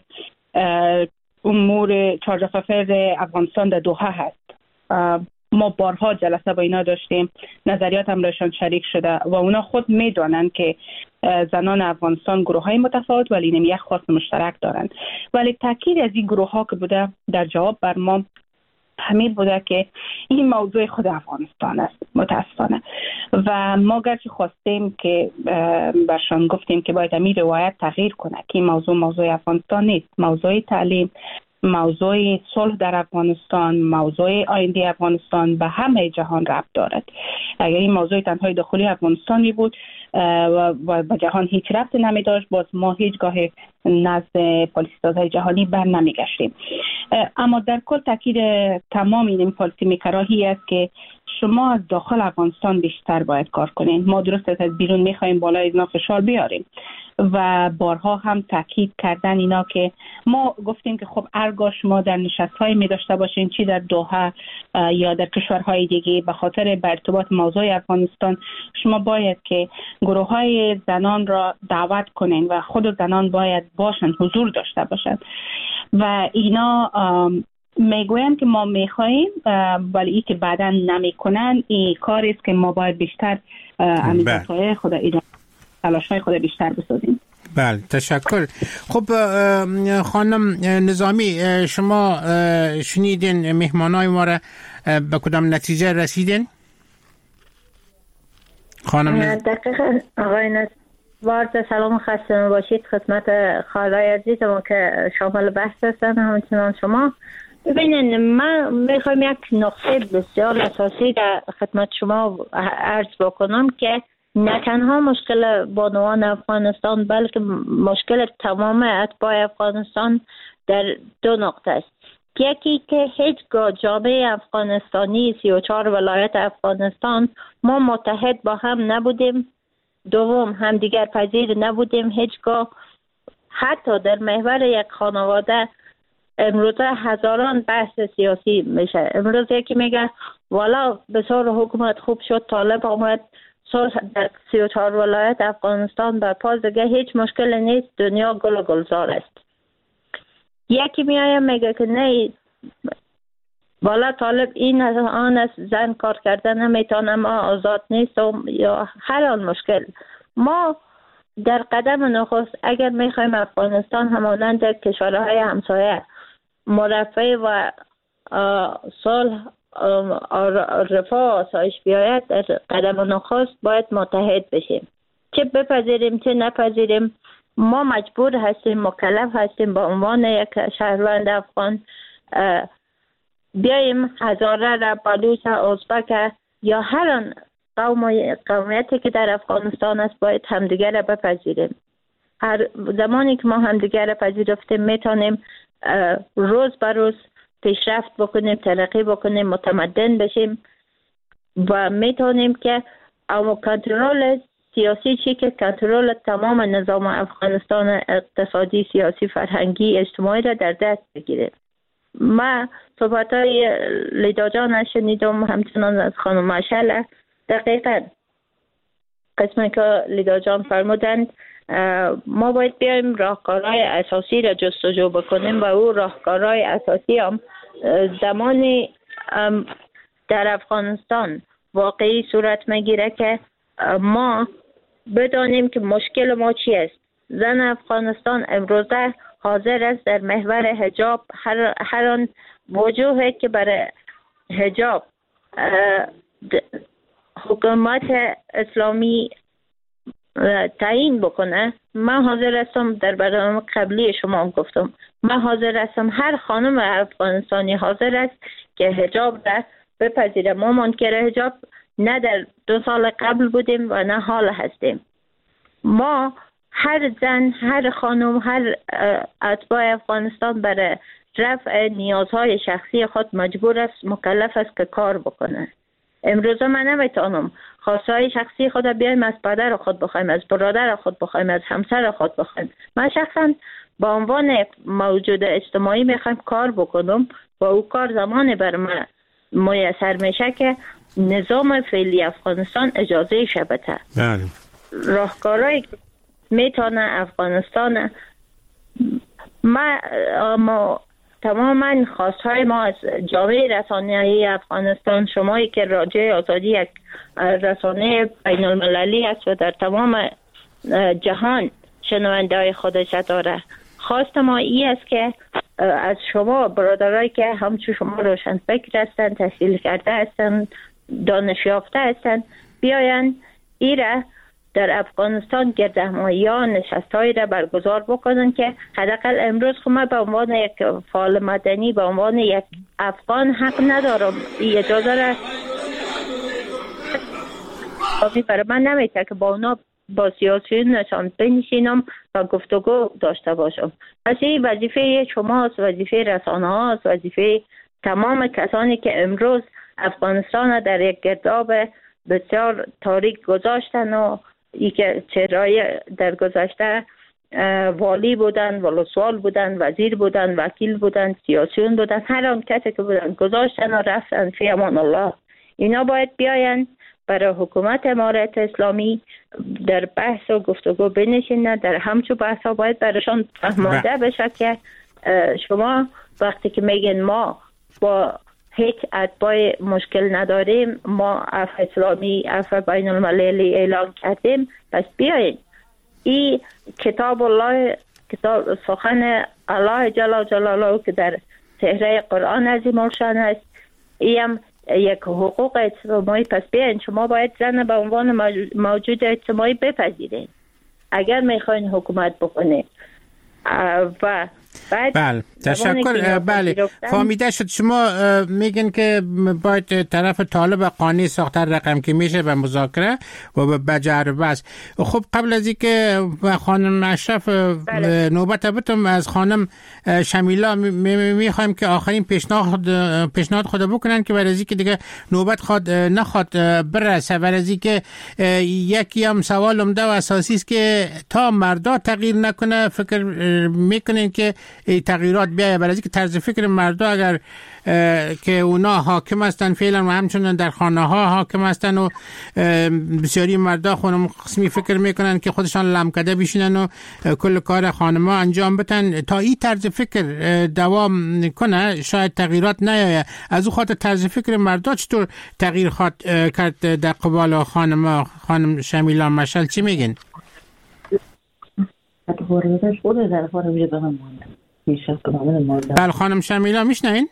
امور چارج افر افغانستان در دوحه هست، ما بارها جلسه با اینا داشتیم، نظریات هم رایشان شریک شده و اونا خود میدونن که زنان افغانستان گروه های متفاوت ولی نمی یک خواست مشترک دارن. ولی تاکید از این گروه ها که بوده در جواب بر ما همین بوده که این موضوع خود افغانستان است متاسفانه و ما گرچه خواستیم که برشان گفتیم که باید همین روایت تغییر کنه که این موضوع افغانستان نیست، موضوع تعلیم، موضوع صلح در افغانستان، موضوع آینده افغانستان به همه جهان ربط دارد. اگر این موضوع تنهای داخلی افغانستانی بود و به جهان هیچ ربط نمی داشت، باز ما هیچگاه نزد پالیسی سازهای جهانی بر نمی گشتیم. اما در کل تاکید تمام این پالیسی میکراهی است که شما از داخل افغانستان بیشتر باید کار کنین. ما درست از بیرون میخوایم بالای اینا فشار بیاریم و بارها هم تاکید کردن اینا که ما گفتیم که خب ارگاه شما در نشست‌های می داشته باشین، چی در دوحه یا در کشورهای دیگه، به خاطر به ارتباط موضوع افغانستان شما باید که گروه‌های زنان را دعوت کنین و خود زنان باید باشن، حضور داشته باشن و اینا میگوین که ما میخواییم ولی ای که بعدا نمیکنن. این کاری است که ما باید بیشتر امیدهای خود تلاش‌های خود بیشتر بسازیم. بله، تشکر. خب خانم نظامی، شما شنیدین مهمانای ما را به کدام نتیجه رسیدین؟ خانم دقیقا آقای وارد سلام خسته باشید خدمت خالای عزیزم که شامل بحث هستن همچنان شما. ببینید من میخوایم یک نقطه بسیار اساسی در خدمت شما عرض بکنم که نه تنها مشکل بانوان افغانستان بلکه مشکل تمام اتباع افغانستان در دو نقطه است. یکی که هیچگاه جامعه افغانستانی 34 ولایت افغانستان ما متحد با هم نبودیم. دوم همدیگر پذیر نبودیم هیچگاه. حتی در محور یک خانواده امروزه هزاران بحث سیاسی میشه. امروز یکی میگه والا بسیار حکومت خوب شد، طالب آمد، صلح در 34 ولایت افغانستان برپا، دیگه هیچ مشکل نیست، دنیا گل و گلزار است. یکی میایه میگه که نه والا طالب این آن است، زن کار کردن نمیتونه، ما آزاد نیستم، یا هر آن مشکل. ما در قدم نخست اگر میخوایم افغانستان همانند کشورهای همسایه مرفه و صلح رفاه آسایش بیاید، در قدم نخست باید متحد بشیم. چه بپذیریم چه نپذیریم ما مجبور هستیم، مکلف هستیم با عنوان یک شهروند افغان بیاییم هزاره را، بلوچ، ازبک یا هر آن قومیتی که در افغانستان است باید همدیگر را بپذیریم. هر زمانی که ما همدیگر را پذیرفتیم میتونیم روز به روز پیشرفت بکنیم، ترقی بکنیم، متمدن بشیم و میتونیم که کنترل سیاسی چی که کنترل تمام نظام افغانستان اقتصادی، سیاسی، فرهنگی، اجتماعی را در دست بگیریم. ما صحبت‌های لیدا جان شنیدم همچنان از خانم مشعل. دقیقاً قسمی که لیدا جان فرمودند ما باید بیایم راهکارهای اساسی را جستجو بکنیم و او راهکارهای اساسی هم زمانی در افغانستان واقعی صورت میگیره که ما بدانیم که مشکل ما چی است. زن افغانستان امروزه حاضر است در محور حجاب هر آن وجوهی که برای حجاب حکومت اسلامی تعیین بکنه. من حاضر هستم، در برنامه قبلی شما هم گفتم، من حاضر هستم، هر خانم افغانستانی حاضر است که حجاب را بپذیره. ما منکر حجاب نه در 2 سال قبل بودیم و نه حال هستیم. ما هر زن، هر خانم، هر اتباع افغانستان برای رفع نیازهای شخصی خود مجبور است، مکلف است که کار بکنه. امروز من نمیتونم خواستهای شخصی خود بیایم از پدر خود بخوایم، از برادر خود بخوایم، از همسر خود بخوایم. من شخصا با عنوان موجود اجتماعی میخوایم کار بکنم و او کار زمانی بر من میسر میشه که نظام فعلی افغانستان اجازه شبته. راهکارهایی میتونه افغانستان ما تماما خواستهای ما از جامعه رسانه‌ای افغانستان، شمایی که راجع آزادی یک رسانه بین المللی است و در تمام جهان شنونده های خودش داره، خواست ما ای است که از شما برادرایی که همچون شما روشن فکر هستند، تحصیل کرده هستند، دانش یافته هستند، بیاین ایره در افغانستان گردهمایی‌ها نشست‌هایی را برگزار بکنن که حداقل امروز ما به عنوان یک فعال مدنی، به عنوان یک افغان حق ندارم اجازه را برای من نمیشه که با اونا با سیاسیون نشان بنشینم و گفتگو داشته باشم. پس این وظیفه شماست، وظیفه رسانه هاست، وظیفه تمام کسانی که امروز افغانستان در یک گرداب بسیار تاریک گذاشتن و ای که چهرهای در گذشته والی بودن، ولسوال بودن، وزیر بودن، وکیل بودن، سیاسیون بودن، هر آن کسی که بودن گذاشتن و رفتن فی امان الله. اینا باید بیاین برای حکومت امارت اسلامی در بحث و گفتگو بنشینن. در همچون بحث ها باید برایشان فهمانده بشه که شما وقتی که میگن ما با هیچ اتباع مشکل نداریم، ما عفو اسلامی، عفو بین المللی اعلان کردیم، پس بیایید این کتاب الله، کتاب سخن الله جل جلاله که در صحیفه قرآن عظیم الشان است، این یک حقوق اجتماعی. پس بیایید شما باید زن به عنوان موجود اجتماعی بپذیرید. اگر میخواین حکومت بکنه و بله تشکر. بله فهمیده شد. شما میگن که باید طرف طالب قانع ساختن رقم که میشه به مذاکره و به جربه است. خب قبل از اینکه خانم اشرف نوبت بتم از خانم شمیلا میخوایم که آخرین پیشنهاد خود بکنن که برای از اینکه دیگه نوبت نخواد برسه، برای از اینکه یکی هم سوال عمده و اساسی است که تا مردا تغییر نکنه فکر میکنین که تغییرات بیایه. برای اینکه طرز فکر مردا اگر که اونا حاکم هستن فعلا و همچنان در خانه ها حاکم هستن و بسیاری مردا خانم قسمی فکر میکنن که خودشان لمکده بشینن و کل کار خانم ها انجام بدن، تا این طرز فکر دوام کنه شاید تغییرات نیایه. از او خاطر طرز فکر مردا چطور تغییر خواهد کرد در قبال خانم شمیلا مشعل چی میگین؟ بله خانم شمیلا میشنین؟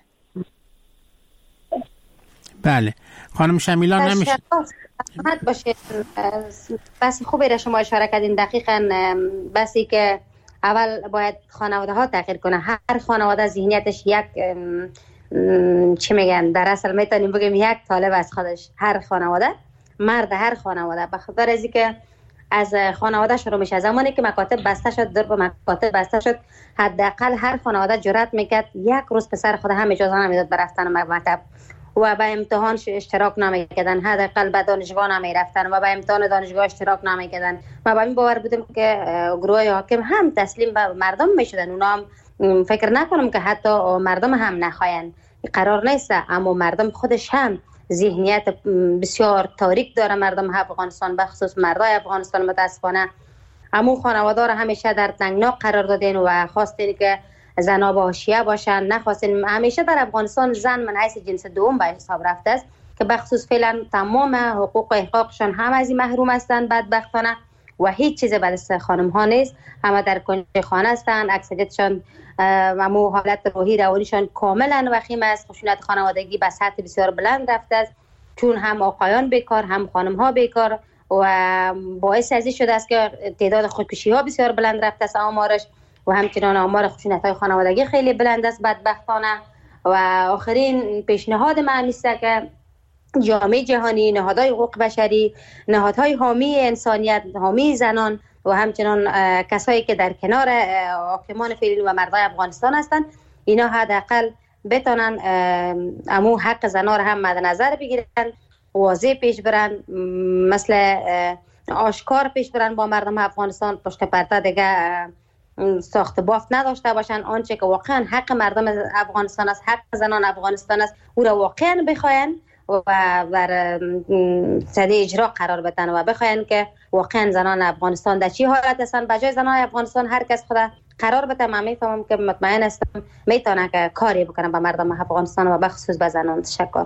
بله خانم شمیلا نمیشن. حد باشه بس خوبه را شما اشاره کردین. دقیقاً بسی که اول باید خانواده ها تغییر کنه. هر خانواده ذهنیتش یک چی میگن در اصل میتونیم بگیم یک طالب از خودش. هر خانواده مرد هر خانواده بخاطر از اینکه از خانواده شروع میشه. زمانی که مکاتب بسته شد در مکاتب بسته شد حداقل هر خانواده جرأت میکرد یک روز پسر خود هم اجازه نمیداد برفتن مکتب و به امتحان اشتراک نمیکردن، حداقل به دانشگاه نمیرفتن و به امتحان دانشگاه اشتراک نمیکردن. ما با این باور بودیم که گروه حاکم هم تسلیم به مردم میشدن. اونا هم فکر نکنم که حتی مردم هم نخواین، قرار نیست. اما مردم خودش هم ذهنیت بسیار تاریک داره. مردم افغانستان بخصوص مردای افغانستان متاسفانه اما خانواده را همیشه در تنگنا قرار دادین و خواستین که زنا با حاشیه باشن. نخواستین. همیشه در افغانستان زن من حیث جنس دوم به حساب رفته است که بخصوص فعلا تمام حقوق و احقاقشان هم از این محروم هستند بدبختانه و هیچ چیز به دست خانم ها نیست. همه در کنج خانه هستند. اکثریتشان و حالت روحی روانیشان کاملا وخیم است. خشونت خانوادگی به سطح بسیار بلند رفته است چون هم آقایان بیکار هم خانم ها بیکار و باعث ازی شده است که تعداد خودکشی ها بسیار بلند رفته است آمارش و همچنان آمار خشونت های خانوادگی خیلی بلند است بدبختانه. و آخرین پیشنهاد من است که جامعه جهانی، نهادهای حقوق بشری، نهادهای حامی انسانیت، حامی زنان و همچنان کسایی که در کنار حاکمان فعلی و مردای افغانستان هستند اینا حداقل بتونن امو حق زنان را هم مد نظر بگیرن، واضح پیش برن، مثل آشکار پیش برن با مردم افغانستان، پشت پرده دیگه ساخت بافت نداشته باشن. آنچه که واقعا حق مردم افغانستان است، حق زنان افغانستان است، او را واقعا بخواین و بر سده اجرا قرار بدن و بخواین که واقعا زنان افغانستان در چی حالت هستن. بجای زنان افغانستان هر کس خود قرار بده. من میفهمم که مطمئن هستم میتونه که کاری بکنه با مردم افغانستان و بخصوص به زنان.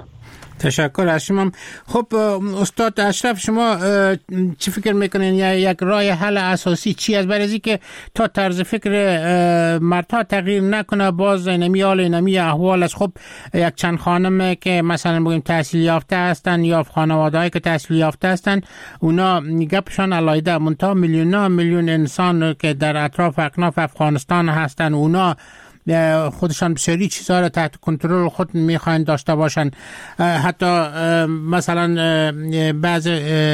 تشکر از شما. خب استاد اشرف شما چی فکر میکنین یک راه حل اساسی چی است؟ برای که تا طرز فکر مردها تغییر نکنه باز نمی احوال است. خب یک چند خانم که مثلا بگیم تحصیل یافته هستن یا خانواده‌ای که تحصیل یافته هستن اونا گپشان علایده منتها میلیون انسان که در اطراف اکناف افغانستان هستن اونا خودشان بسیاری چیزها را تحت کنترل خود میخواین داشته باشن. حتی مثلا بعض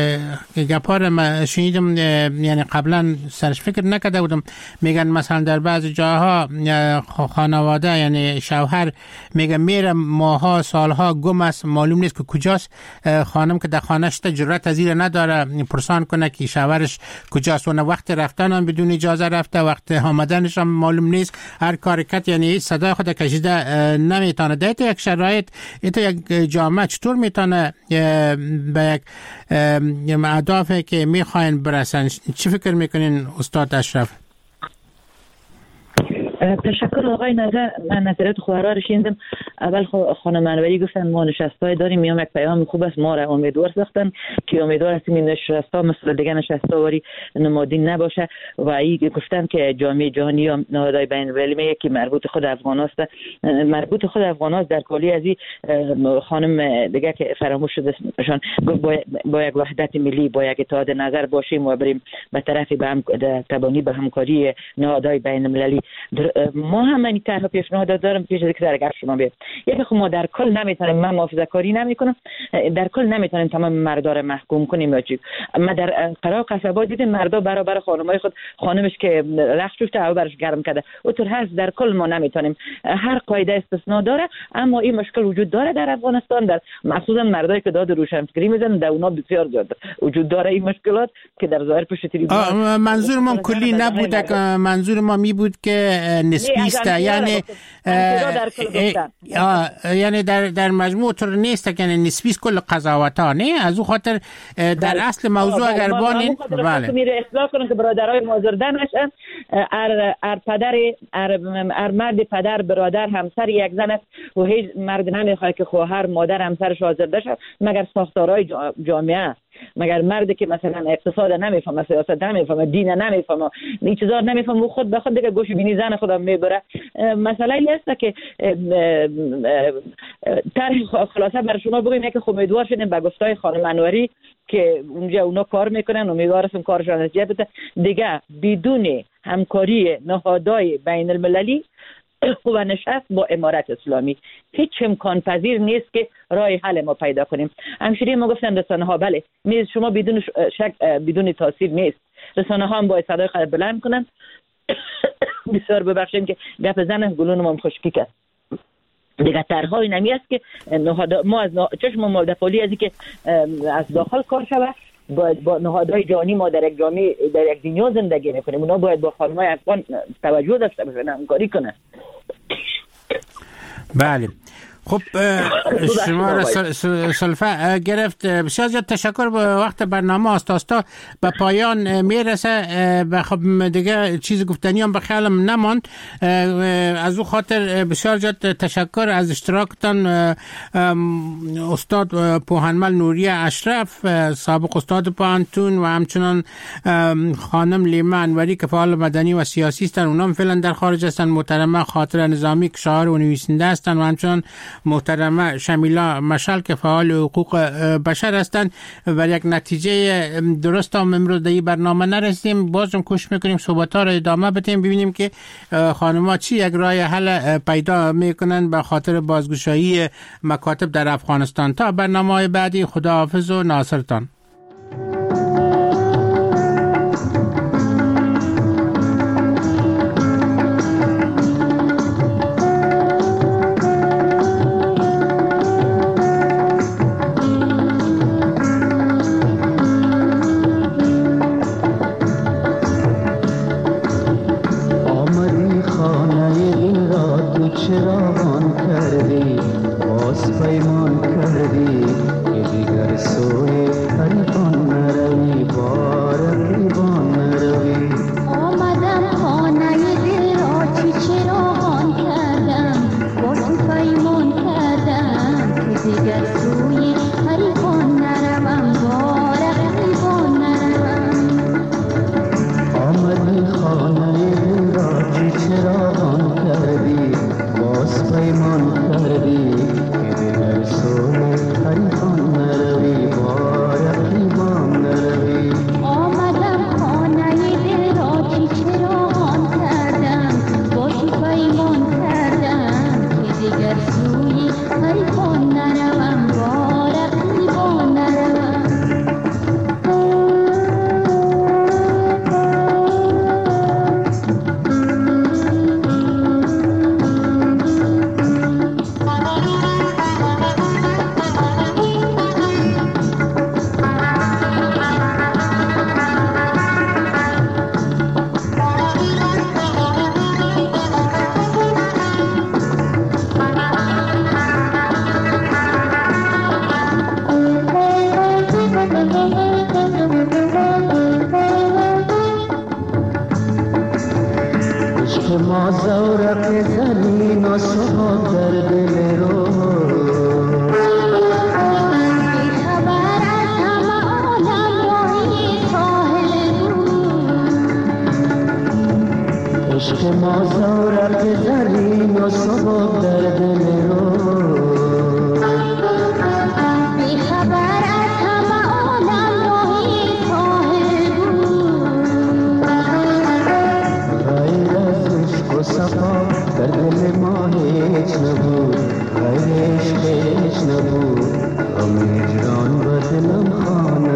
گپا را شنیدم یعنی قبلا سرش فکر نکرده بودم میگن مثلا در بعض جاها خانواده یعنی شوهر میگه میره ماها سالها گم است معلوم نیست که کجاست. خانم که در خانه‌اش جرأت از این نداره پرسان کنه که شوهرش کجاست. اون وقت رفتن هم بدون اجازه رفته، وقت آمدنش هم معلوم نیست. هر کاری یعنی صدای خود کشیده نمیتونه. در یک شرایط یک جامعه چطور میتونه به یک اهدافی که میخواین برسن؟ چی فکر میکنین استاد اشرف؟ تشکر آقای نظر. من نظرات خواهرها رو شنیدم. اول خانم انوری گفتن ما نشستای داریم، میام یک پیام خوب است، ما را امیدوار ساختن که امیدوار هستیم این نشستا مثل دیگه نشستا واری نمادی نباشه و ای گفتن که جامعه جهانی یا نهادهای بین المللی میگه که مربوط خود افغان است. مربوط خود افغان است در کلی از این خانم دیگه که فراموش شده نشان با یک وحدت ملی، با یک اتحاد نظر باشیم و بریم به طرف تبانی به همکاری نهادهای بین المللی. ما هم این طرح پیشنهاد دارم پیش از که در شما بیاد. یکی خب ما در کل نمیتونیم، من محافظه کاری نمیکنم، در کل نمیتونیم تمام مردا رو محکوم کنیم یا چی. ما در قرار قصبات دیدیم مردا برابر خانمای خود، خانمش که رخت شوفته او برش گرم کرده، اونطور هست. در کل ما نمیتونیم، هر قاعده استثناء داره، اما این مشکل وجود داره در افغانستان، در مخصوصا مردایی که داد روشنفکری میزنن در اونا بسیار زیاد وجود داره این مشکلات که در ظاهر پشت تلویزیون. منظور ما کلی نبود، منظور ما می بود که نسبی است، یعنی در مجموع طور نیست که نسبی است کل قضاوت ها، نه از او خاطر در اصل موضوع اگر بانین بله میره اصلاح کنن که برادرای مازرده نشن. ار مرد پدر برادر همسر یک زن است و هیچ مرد نمیخواد که خواهر مادر همسرش آزرده شد مگر ساختارهای جامعه، مگر مردی که مثلا اقتصاد نمیفهمه، سیاست نمیفهمه، دین نمیفهمه، این چیزا نمیفهمه، خود به خود دیگه گوش بینی زن خودم میبره. مسئله این است که طرح خلاصه بر شما بگیم که خب امیدوار شدیم به گفتای خانم انوری که اونجا اونا کار میکنن، امیدوار هستم کارشون نتیجه بده. دیگه بدون همکاری نهادهای بین المللی و نشست با امارت اسلامی هیچ امکان پذیر نیست که راه حل ما پیدا کنیم. همشیری ما گفتن رسانه ها بله میز شما بدون شک بدون تاثیر نیست، رسانه ها هم باید صدای خود بلند کنن. بسیار ببخشید که گپ زنم گلون ما خشکی کرد. دیگه طرح‌های نمی است که ما از چشم مولدفالی ازی که از داخل کار شود با نهادهای جهانی ما در یک جامعه در یک دنیا زندگی میکنیم، اونا باید با خانم‌های افغان توجه داشته باشن، همکاری کنن. بله خب شما را سلفه گرفت. بسیار زیاد تشکر. به وقت برنامه آستاستا به پایان میرسه. خب دیگه چیز گفتنی هم به خیالم نماند. از او خاطر بسیار زیاد تشکر از اشتراکتان. استاد پوهنمل نوریه اشرف سابق استاد پوهنتون و همچنان خانم لیما انوری که فعال مدنی و سیاسی هستند، اونام فعلا در خارج هستند. محترمه خاطر نظامی که شاعر و نویسنده هستند و همچنان محترمه شمیلا مشعل که فعال حقوق بشر هستند. و یک نتیجه درست هم امروز در این برنامه نرسیدیم. بازم کوشش میکنیم صحبت‌ها را ادامه بدیم، ببینیم که خانم‌ها چی یک راه حل پیدا میکنن به خاطر بازگشایی مکاتب در افغانستان. تا برنامه‌های بعدی خداحافظ و ناصرتان. در دل رو بیخبر از همه عالم راهی خواهد بود غیر از عشق و صفا در دل ما هیچ نبود غیر عشق هیچ نبود غم هجران و دلم خانه